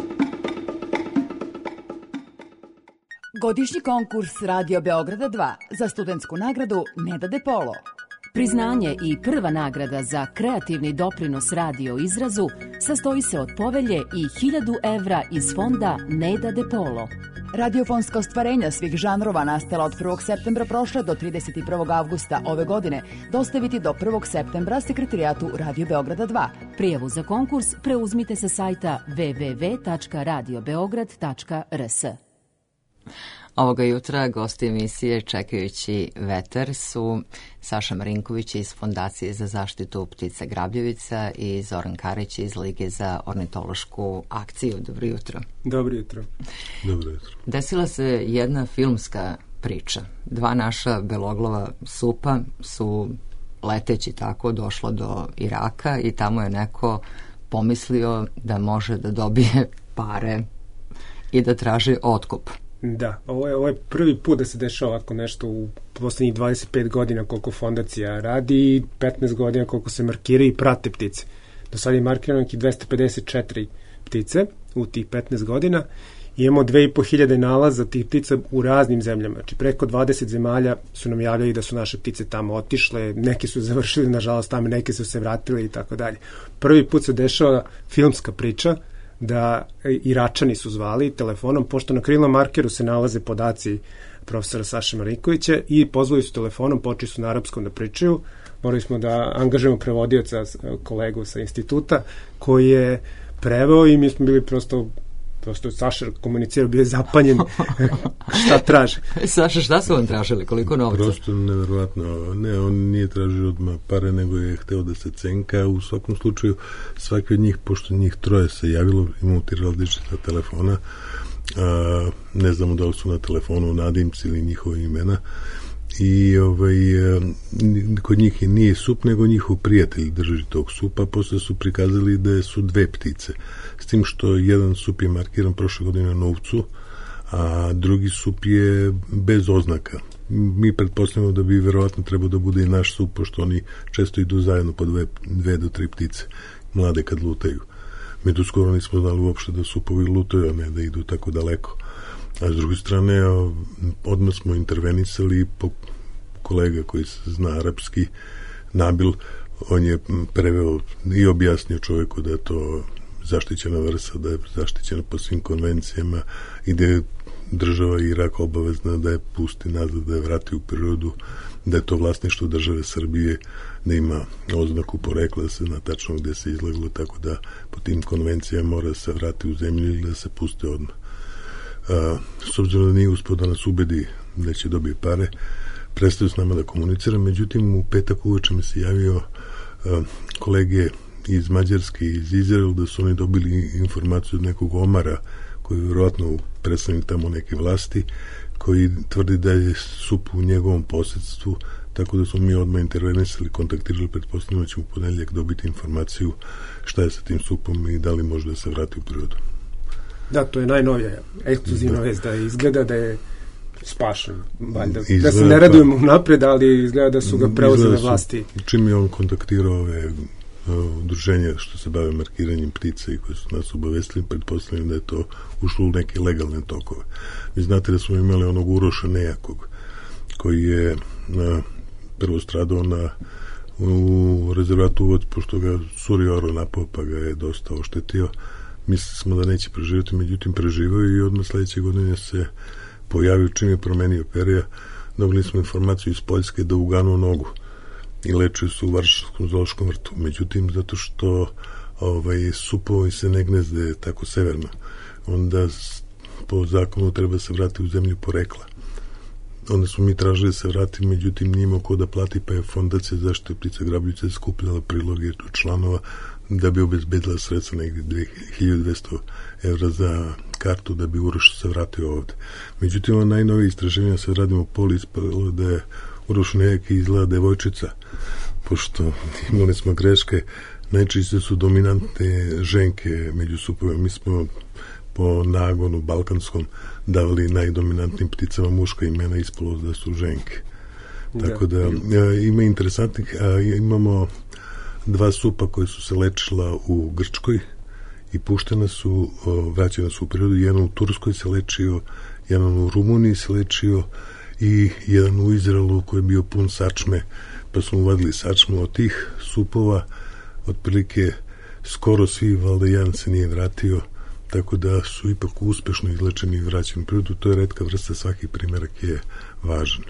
Godišnji konkurs Radio Beograda dva za studentsku nagradu Neda De Polo. Priznanje i prva nagrada za kreativni doprinos radio izrazu sastoji se od povelje i hiljadu evra iz fonda Neda De Polo. Radiofonska ostvarenja svih žanrova nastala od prvog septembra prošle do trideset prvog avgusta ove godine dostaviti do prvog septembra sekretarijatu Radio Beograda dva. Prijavu za konkurs preuzmite sa sajta ve ve ve tačka radio beograd tačka er es. Ovoga jutra gosti emisije Čekajući vetar su Saša Marinković iz Fondacije za zaštitu ptica Grabljevica i Zoran Karić iz Lige za ornitološku akciju. Dobro jutro. Dobro jutro. Dobro jutro. Desila se jedna filmska priča. Dva naša beloglava supa su leteći tako došla do Iraka i tamo je neko pomislio da može da dobije pare i da traži otkup. Da, ovo je, ovo je prvi put da se dešava ovako nešto u poslednjih dvadeset pet godina koliko fondacija radi i petnaest godina koliko se markira i prate ptice. Do sada je markirano nekih dvesta pedeset četiri ptice u tih petnaest godina i imamo dve i po hiljade nalaza tih ptica u raznim zemljama. Znači preko dvadeset zemalja su nam javljali da su naše ptice tamo otišle, neke su završili nažalost tamo, neke su se vratile i tako dalje. Prvi put se dešava filmska priča da Iračani su zvali telefonom, pošto na krilnom markeru se nalaze podaci profesora Saše Marinkovića i pozvali su telefonom, počeli su na arapskom da pričaju, morali smo da angažujemo prevodioca, kolegu sa instituta, koji je preveo i mi smo bili prosto prosto Saša komunicirao, bio je zapanjen šta traže. Saša, šta su vam tražili, koliko novca? Prosto neverovatno, ne, on nije tražio odmah pare, nego je hteo da se cenka. U svakom slučaju, svaki od njih, pošto njih troje se javilo, imamo ti različita telefona, a, ne znamo da li su na telefonu nadimci ili njihove imena, i ovaj, kod njih nije sup, nego njihov prijatelj drži tog supa. Posle su prikazali da su dve ptice, s tim što jedan sup je markiran prošle godine na novcu, a drugi sup je bez oznaka. Mi pretpostavljamo da bi verovatno trebao da bude i naš sup, pošto oni često idu zajedno po dve, dve do tri ptice mlade kad lutaju. Mi tu skoro nismo znali uopšte da supovi lutaju, a ne da idu tako daleko. A s druge strane, odmah smo intervenisali po kolega koji se zna arapski, Nabil, on je preveo i objasnio čoveku da je to zaštićena vrsta, da je zaštićena po svim konvencijama i da je država Iraka obavezna da je pusti nazad, da je vrati u prirodu, da je to vlasništvo države Srbije, da ima oznaku porekla, da se zna tačno gde se izleglo, tako da po tim konvencijama mora se vrati u zemlju ili da se puste odmah. A, s obzirom da nije uspio da nas ubedi da će dobije pare, prestaju s nama da komunicira. Međutim, u petak uveče mi se javio a, kolege iz Mađarske i iz Izraela da su oni dobili informaciju od nekog Omara, koji je vjerojatno predstavnik tamo neke vlasti, koji tvrdi da je sup u njegovom posjedstvu, tako da smo mi odmah intervenisali, kontaktirali, pretpostavljamo da ćemo u ponedeljak dobiti informaciju šta je sa tim supom i da li može da se vrati u prirodu. Da, to je najnovija ekskluzivna vest, da izgleda da je spašen, valjda. Da se ne radujemo napred, ali izgleda da su ga preuzele vlasti. Čim je on kontaktirao ove udruženja što se bave markiranjem ptica i koji su nas obavestili, pretpostavljam da je to ušlo u neke legalne tokove. Vi znate da smo imali onog Uroša Nejakog, koji je na, prvo stradao na, u rezervatu Uvac, pošto ga Surioro napao, pa ga je dosta oštetio. Mislili smo da neće preživjeti, međutim preživao i odmah sledeće godine se pojavio, čim je promenio perija. Dobili smo informaciju iz Poljske da uganuo nogu i lečio su u Varšavskom zoološkom vrtu. Međutim, zato što ovaj, supovi se ne gnezde tako severno, onda po zakonu treba se vrati u zemlju porekla. Onda smo mi tražili da se vrati, međutim nije imao ko da plati, pa je Fondacija zaštite ptica Grabljivica skupljala priloge članova da bi obezbedila sredstva negdje hiljadu dvesta evra za kartu da bi Uroš se vratio ovde. Međutim, ovo najnovije istraživanje se radimo poli ispalo da je Uroš Nejak izgleda devojčica, pošto imali smo greške, najčešće su dominantne ženke među supovima. Mi smo po nagonu balkanskom davali najdominantnim pticama muška imena, ispalo da su ženke. Tako da a, ima interesantnih, a, imamo dva supa koji su se lečila u Grčkoj i puštena su, o, vraćena su u prirodu. Jedan u Turskoj se lečio, jedan u Rumuniji se lečio i jedan u Izraelu koji je bio pun sačme, pa smo uvadili sačmu od tih supova. Otprilike skoro svi, valjda jedan se nije vratio, tako da su ipak uspešno izlečeni i vraćeni u prirodu. To je retka vrsta, svaki primjerak je važan.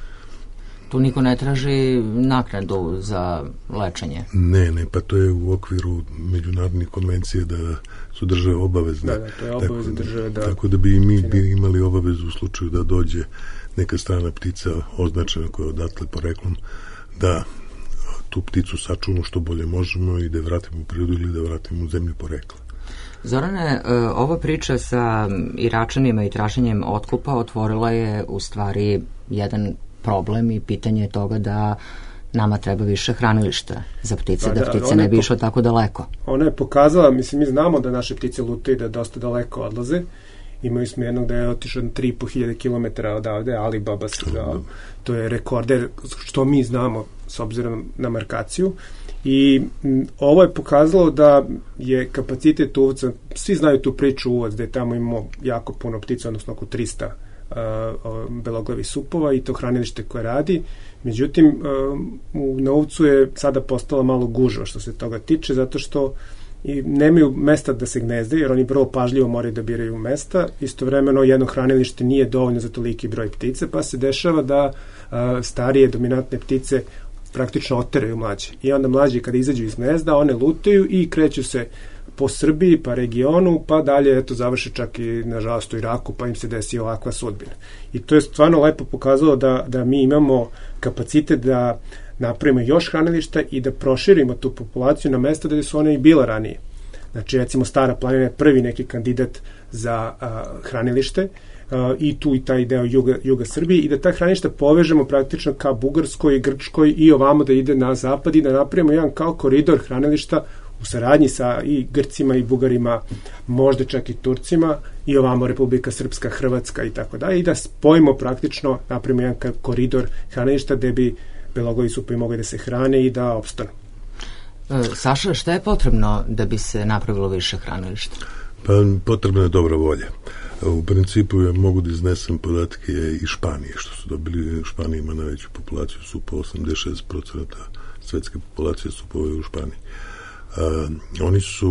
Tu niko ne traži naknadu za lečenje? Ne, ne, pa to je u okviru međunarodnih konvencije da su države obavezne. Da, da, to je obaveza države da... Tako da bi i mi bi imali obavezu u slučaju da dođe neka strana ptica označena koja je odatle poreklom, da tu pticu sačuvamo što bolje možemo i da je vratimo u prirodu ili da vratimo u zemlju porekla. Zorane, ova priča sa Iračanima i traženjem otkupa otvorila je u stvari jedan problem i pitanje toga da nama treba više hranilišta za ptice, da, da ptice ne bi išlo tako daleko. Ona je pokazala, mislim, mi znamo da naše ptice lutaju, da dosta daleko odlaze. Imali smo jednog da je otišao na tri i po hiljade kilometara odavde, Alibaba se zvao. To je rekorder, što mi znamo s obzirom na markaciju. I m, ovo je pokazalo da je kapacitet uvca, svi znaju tu priču uvac, da je tamo imamo jako puno ptica, odnosno oko trista uh, beloglavi supova i to hranilište koje radi. Međutim, uh, u Novcu je sada postala malo gužva što se toga tiče, zato što i nemaju mesta da se gnezde, jer oni vrlo pažljivo moraju da biraju mesta. Istovremeno jedno hranilište nije dovoljno za toliki broj ptice, pa se dešava da a, starije dominantne ptice praktično oteraju mlađe. I onda mlađe kada izađu iz gnezda, one lutaju i kreću se po Srbiji, pa regionu, pa dalje, eto, završe čak i, nažalost, u Iraku, pa im se desi ovakva sudbina. I to je stvarno lepo pokazalo da, da mi imamo kapacitet da napravimo još hranilišta i da proširimo tu populaciju na mesta gde su one i bila ranije. Znači, recimo, Stara planina je prvi neki kandidat za a, hranilište, a, i tu i taj deo juga, juga Srbije, i da ta hranilišta povežemo praktično ka Bugarskoj, Grčkoj i ovamo da ide na zapad i da napravimo jedan kao koridor hranilišta u saradnji sa i Grcima i Bugarima, možda čak i Turcima, i ovamo Republika Srpska, Hrvatska i tako dalje, i da spojimo praktično, napravimo jedan koridor hranilišta gde bi belogovi supovi mogli da se hrane i da opstanu. E, Saša, šta je potrebno da bi se napravilo više hranilišta? Pa potrebna je dobra volja. U principu ja mogu da iznesem podatke iz Španije, što su dobili. Španija ima najveću populaciju supova, osamdeset šest procenta svetske populacije supova u Španiji. Uh, oni su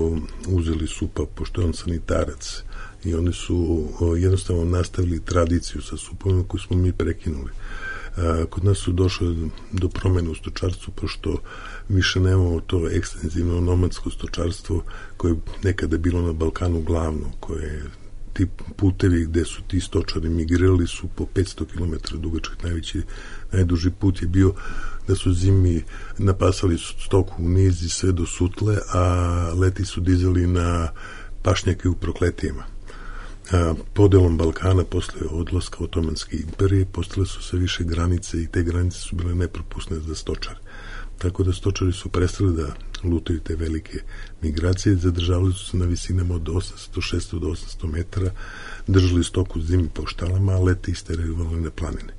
uzeli supa, pošto je on sanitarac, i oni su uh, jednostavno nastavili tradiciju sa supovima koju smo mi prekinuli. Uh, kod nas su došle do promene u stočarstvu, pošto više nemamo to ekstenzivno nomadsko stočarstvo koje je nekada bilo na Balkanu glavno, koje je ti putevi gde su ti stočari migrirali su po petsto kilometara dugačak. Najveći, najduži put je bio da su zimi napasali stoku u nizi sve do Sutle, a leti su dizali na pašnjake u Prokletijama. A, podelom Balkana posle odlaska Otomanske imperije postale su sve više granice i te granice su bile nepropusne za stočare. Tako da stočari su prestali da lutaju te velike migracije, zadržavali su se na visinama od osamsto šesto do osamsto metara, držali stoku zimi po štalama, a leti isterivali na planine.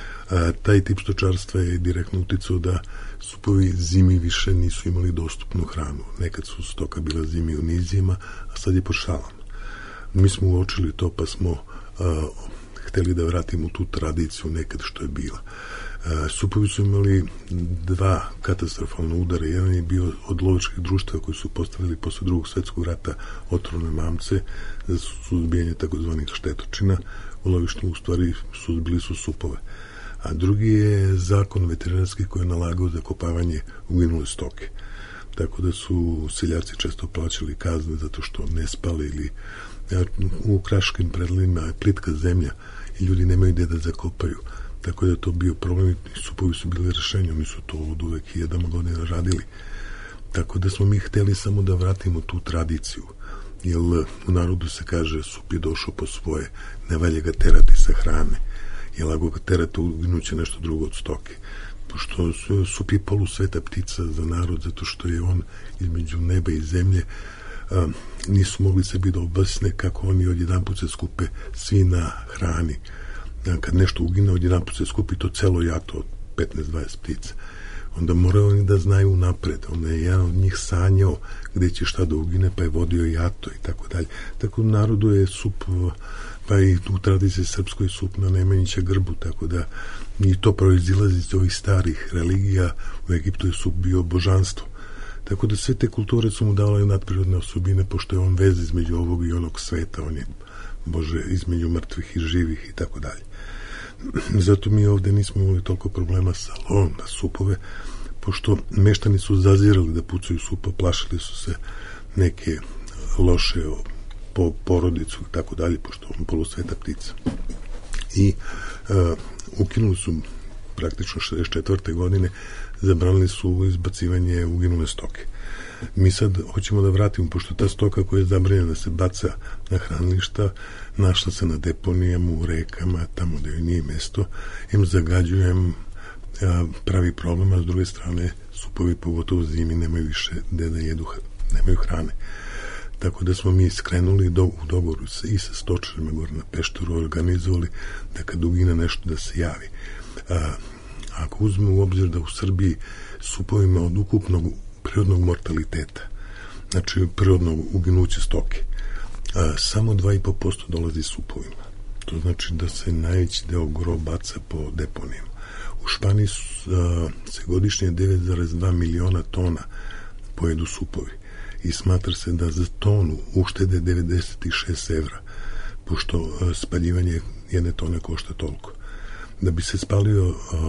A, taj tip stočarstva je direktno uticao da supovi zimi više nisu imali dostupnu hranu. Nekad su stoka bila zimi u nizijama, a sad je po štalama. Mi smo uočili to, pa smo a, hteli da vratimo tu tradiciju nekad što je bila. A, supovi su imali dva katastrofalna udara. Jedan je bio od lovačkih društava koji su postavili posle drugog svetskog rata otrovne mamce za suzbijanje takozvanih štetočina. U lovištima u stvari suzbili su supove. A drugi je zakon veterinarski koji je nalagao zakopavanje uginule stoke. Tako da su seljaci često plaćali kazne zato što ne spale ili u kraškim predlima je plitka zemlja i ljudi nemaju gde da zakopaju. Tako da je to bio problem i supovi su bili rešenje. Oni su to od uvek hiljadama godina radili. Tako da smo mi hteli samo da vratimo tu tradiciju. Jer u narodu se kaže sup je došao po svoje, ne valje ga terati sa hrane. Jer ako ga terate, uginuće nešto drugo od stoke. Pošto sup je polusveta ptica za narod, zato što je on između neba i zemlje, a, nisu mogli sebi da objasne kako oni odjedan put se skupe svi na hrani. A, kad nešto ugine, odjedan put se skupi to celo jato od petnaest dvadeset ptica. Onda moraju oni da znaju napred. Onda je jedan od njih sanjao gde će šta da ugine, pa je vodio jato i tako dalje. Tako u narodu je sup, pa i u tradiciji srpskoj sup na Nemanjića grbu, tako da i to proizilazi iz ovih starih religija. U Egiptu je sup bio božanstvo. Tako da sve te kulture su mu dale nadprirodne osobine, pošto je on vez između ovog i onog sveta, on je Bože između mrtvih i živih i tako dalje. Zato mi ovde nismo imali toliko problema sa lovom na supove, pošto meštani su zazirali da pucaju supa, plašili su se neke loše po porodicu i tako dalje, pošto on polusveta ptica. I uh, ukinuli su praktično šezdeset četvrte godine, zabranili su izbacivanje uginule stoke. Mi sad hoćemo da vratimo, pošto ta stoka koja je zabranjena da se baca na hranilišta, našla se na deponijama, u rekama, tamo da joj nije mesto, im zagađujem, pravi problem, a s druge strane supovi, pogotovo zimi, nemaju više gde da jedu, nemaju hrane. Tako da smo mi skrenuli do, u dogovoru i sa stočarima gore na Pešteru organizovali da kad ugine nešto da se javi. A, ako uzmemo u obzir da u Srbiji supovima od ukupnog prirodnog mortaliteta, znači prirodnog uginuća stoke, a, samo dva i po posto dolazi supovima. To znači da se najveći deo gro baca po deponijama. U Španiji su, a, se godišnje devet zarez dva miliona tona pojedu supovi i smatra se da za tonu uštede devedeset šest evra, pošto a, spaljivanje jedne tone košta toliko. Da bi se spalio a,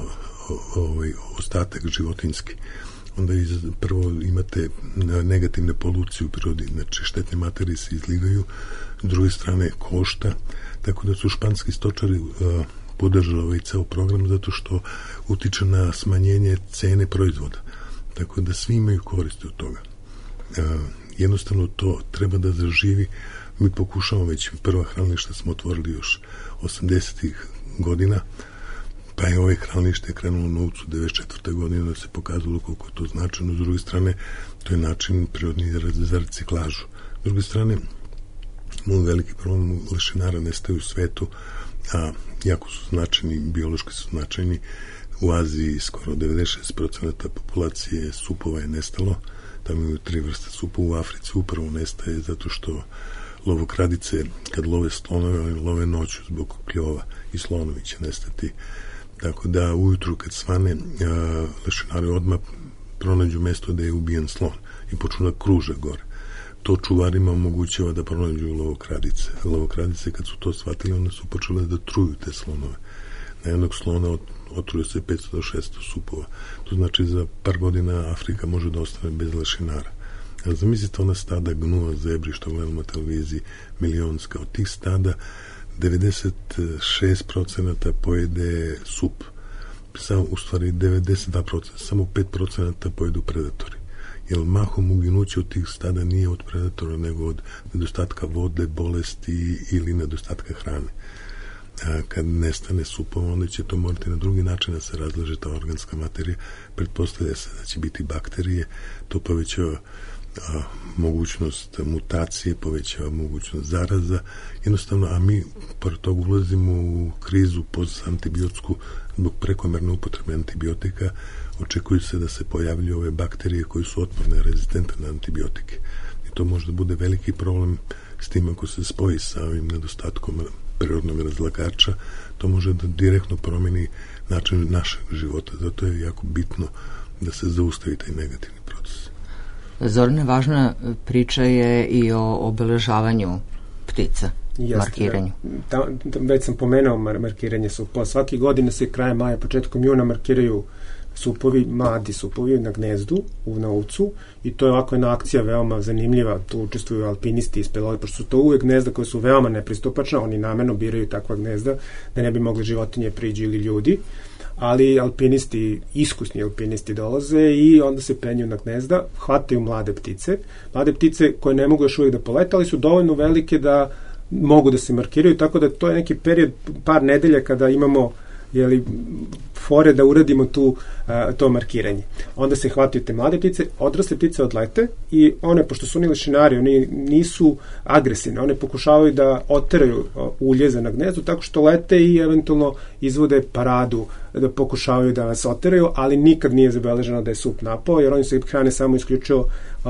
ovaj, ostatak životinski. Onda iz, prvo imate negativne polucije u prirodi, znači štetne materije se izlivaju, s druge strane košta, tako da su španski stočari uh, podržali ovaj ceo program zato što utiče na smanjenje cene proizvoda. Tako da svi imaju koristi od toga. Uh, jednostavno to treba da zaživi. Mi pokušamo već, prva hranilišta smo otvorili još osamdesetih godina, pa je ovaj hranilište krenulo na Uvcu devedeset četvrte godine da se pokazalo koliko je to značajno. S druge strane, to je način prirodni za reciklažu. S druge strane, imamo veliki problem, lešinara nestaje u svetu, a jako su značajni, biološki su značajni. U Aziji skoro devedeset šest posto populacije supova je nestalo, tamo imaju tri vrste supa. U Africi upravo nestaje zato što lovokradice kad love slonove, oni love noću zbog kljova i slonovi će nestati. Tako da ujutru kad svane a, lešinari odmah pronađu mesto da je ubijen slon i počnu da kruže gore. To čuvarima omogućava da pronađu lovokradice. Lovokradice kad su to shvatili, one su počele da truju te slonove. Na jednog slona otruje se petsto do šesto supova. To znači za par godina Afrika može da ostane bez lešinara. A zamislite ona stada gnua, zebri, što gledamo na televiziji, milionska. Od tih stada devedeset šest procenata pojede sup. Samo, u stvari devedeset dva procenta, samo pet procenata pojedu predatori. Jer mahom uginuće od tih stada nije od predatora, nego od nedostatka vode, bolesti ili nedostatka hrane. A kad nestane supova, onda će to morati na drugi način da se razlaže ta organska materija. Pretpostavlja se da će biti bakterije, to povećava a, mogućnost mutacije, povećava mogućnost zaraza, jednostavno, a mi pored toga ulazimo u krizu post-antibiotsku zbog prekomerne upotrebe antibiotika. Očekuju se da se pojavljuju ove bakterije koji su otporne, rezistentne na antibiotike. I to može da bude veliki problem s tim ako se spoji sa ovim nedostatkom prirodnog razlagača, to može da direktno promeni način našeg života. Zato je jako bitno da se zaustavi taj negativni proces. Zorane, važna priča je i o obeležavanju ptica, Jeste, markiranju. Da, da, već sam pomenuo mar markiranje supova. Svaki godine se krajem maja, početkom juna markiraju supovi, mladi supovi na gnezdu u Uvcu i to je ovako jedna akcija veoma zanimljiva. Tu učestvuju alpinisti iz Pelove, pošto su to uvek gnezda koje su veoma nepristupačna, oni namerno biraju takva gnezda da ne bi mogli životinje priđi ili ljudi, ali alpinisti, iskusni alpinisti dolaze i onda se penju na gnezda, hvataju mlade ptice, mlade ptice koje ne mogu još uvijek da polete, ali su dovoljno velike da mogu da se markiraju, tako da to je neki period, par nedelja kada imamo jeli, fore da uradimo tu, a, to markiranje. Onda se hvataju te mlade ptice, odrasle ptice odlete i one, pošto su oni lešinari, oni nisu agresivne, one pokušavaju da oteraju uljeze na gnezdu tako što lete i eventualno izvode paradu da pokušavaju da vas oteraju, ali nikad nije zabeleženo da je sup napao, jer oni se hrane samo isključivo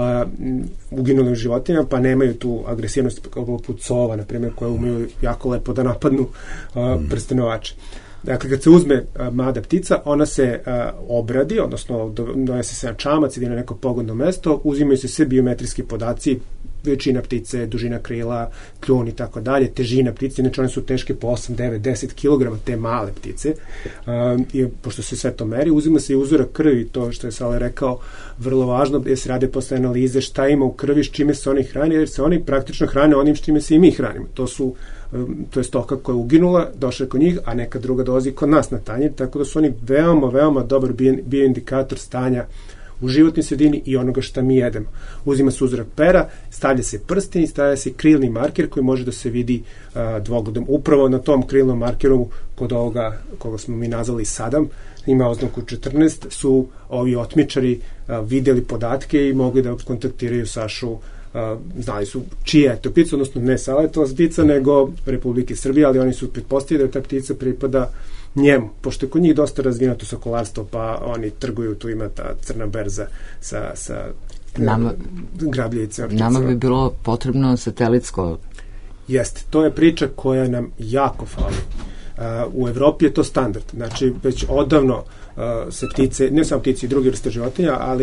uginulim životinjama, pa nemaju tu agresivnost poput sova, na primjer, koje umeju jako lepo da napadnu a, prstenovače. Dakle, kad se uzme a, mlada ptica, ona se a, obradi, odnosno donese se na čamac ili na neko pogodno mesto, uzimaju se sve biometrijski podaci, veličina ptice, dužina krila, kljun i tako dalje, težina ptice, znači one su teške po osam, devet, deset kilograma, te male ptice, um, i pošto se sve to meri, uzima se i uzorak krvi, to što je Sale rekao, vrlo važno, jer se rade posle analize šta ima u krvi, s čime se oni hrane, jer se oni praktično hrane onim s čime se i mi hranimo. To su um, to je stoka koja je uginula, došla kod njih, a neka druga dolazi kod nas na tanjir, tako da su oni veoma, veoma dobar bioindikator stanja u životnoj sredini i onoga šta mi jedemo. Uzima se uzorak pera, stavlja se prsten i stavlja se krilni marker koji može da se vidi uh, dvogledom. Upravo na tom krilnom markeru kod ovoga, koga smo mi nazvali Sadam, ima oznaku četrnaest, su ovi otmičari uh, videli podatke i mogli da kontaktiraju Sašu, uh, znali su čija je to ptica, odnosno ne Saletova ptica, nego Republike Srbije, ali oni su pretpostavili da ta ptica pripada njemu, pošto je kod njih dosta razvijeno to sokolarstvo, pa oni trguju, tu ima ta crna berza sa, sa nama, grabljivice. Nama bi bilo potrebno satelitsko. Jeste, to je priča koja nam jako fali. Uh, u Evropi je to standard, znači već odavno uh, se ptice, ne samo ptice i druge vrste životinja, ali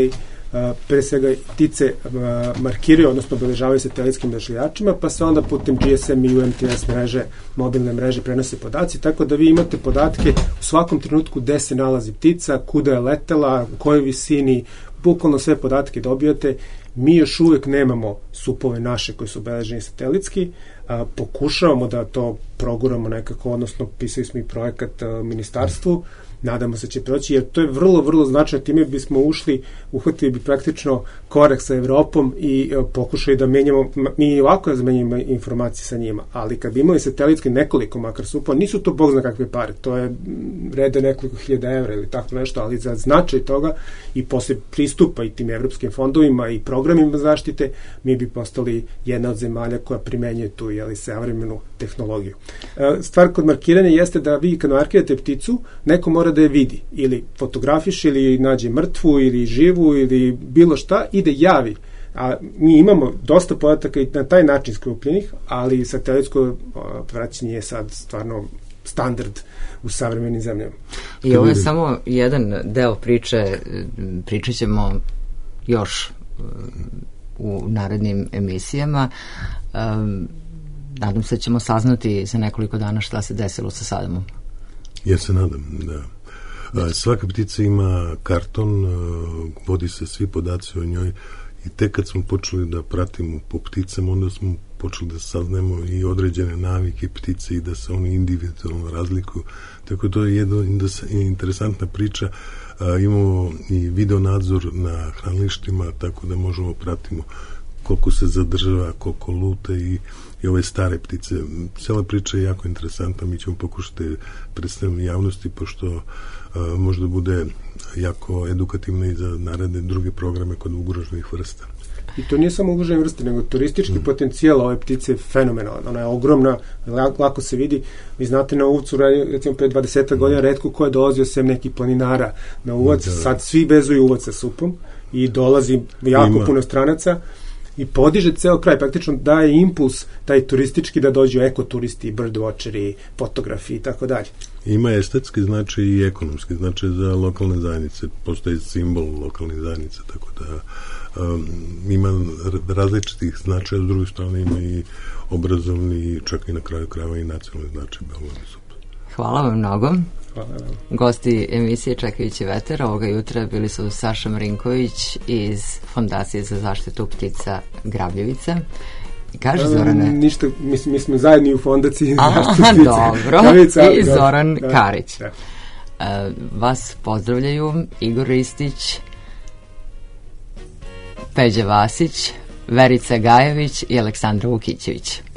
pre svega ptice markiraju, odnosno obeležavaju satelitskim odašiljačima, pa se onda putem G S M i U M T S mreže, mobilne mreže prenose podaci, tako da vi imate podatke u svakom trenutku gde se nalazi ptica, kuda je letela, u kojoj visini, bukvalno sve podatke dobijate. Mi još uvek nemamo supove naše koji su obeleženi satelitski, a, pokušavamo da to proguramo nekako, odnosno pisali smo i projekat a, ministarstvu, nadamo se će proći, jer to je vrlo, vrlo značajno, time bismo ušli, uhvatili bi praktično korak sa Evropom i a, pokušali da menjamo, mi i ovako zamenjamo informacije sa njima, ali kad bi imali satelitski nekoliko makar supova, nisu to bog zna kakve pare, to je rede nekoliko hiljada evra ili tako nešto, ali za značaj toga i posle pristupa i tim evropskim fondovima i programima zaštite, mi bi postali jedna od zemalja koja primenjuje tu jeli, savremenu tehnologiju. Stvar kod markiranja jeste da vi kad markirate pticu, neko mora da je vidi, ili fotografiš, ili nađe mrtvu, ili živu, ili bilo šta, i da javi. A mi imamo dosta podataka i na taj način skrupljenih, ali satelitsko praćenje je sad stvarno standard u savremenim zemljama. I ovo je samo jedan deo priče, pričat ćemo još u narednim emisijama. Um, nadam se da ćemo saznati za nekoliko dana šta se desilo sa Sadamom. Ja se nadam, da. A, svaka ptica ima karton, vodi se svi podaci o njoj i tek kad smo počeli da pratimo po pticama, onda smo počeli da saznamo i određene navike ptice i da se oni individualno razlikuju. Tako to je jedna interesantna priča. A, imamo i video nadzor na hranilištima, tako da možemo pratimo koliko se zadržava, koliko lute i, i ove stare ptice. Cela priča je jako interesantna, mi ćemo pokušati predstaviti javnosti, pošto a, možda bude jako edukativno i za naredne druge programe kod ugroženih vrsta. I to nije samo ugrožene vrste, nego turistički mm. potencijal ove ptice je fenomenalan. Ona je ogromna, lako se vidi. Vi znate na Uvcu, recimo pre dvadeset mm. godina, retko ko je dolazio sem nekih planinara na Uvac, da. Sad svi vezuju Uvac sa supom i dolazi jako Ima. puno stranaca i podiže ceo kraj, praktično daje impuls taj turistički da dođu ekoturisti, birdwatcheri, fotografi i tako dalje. Ima estetski značaj i ekonomski značaj za lokalne zajednice, postoji simbol lokalnih zajednica, tako da um, ima različitih značaja, s druge strane ima i obrazovni, čak i na kraju krajeva i nacionalni značaj. Hvala vam mnogo. Hvala vam. Gosti emisije Čekajući veter ovoga jutra bili su Saša Marinković iz Fondacije za zaštitu ptica Grabljevica. Kaži, Zorane? Ništa, mislim, mi smo zajedni u fondaciji. Aha, dobro. Grabljevica, i Zoran da, Karić. Da. Uh, vas pozdravljaju Igor Ristić, Peđa Vasić, Verica Gajević i Aleksandra Vukićević.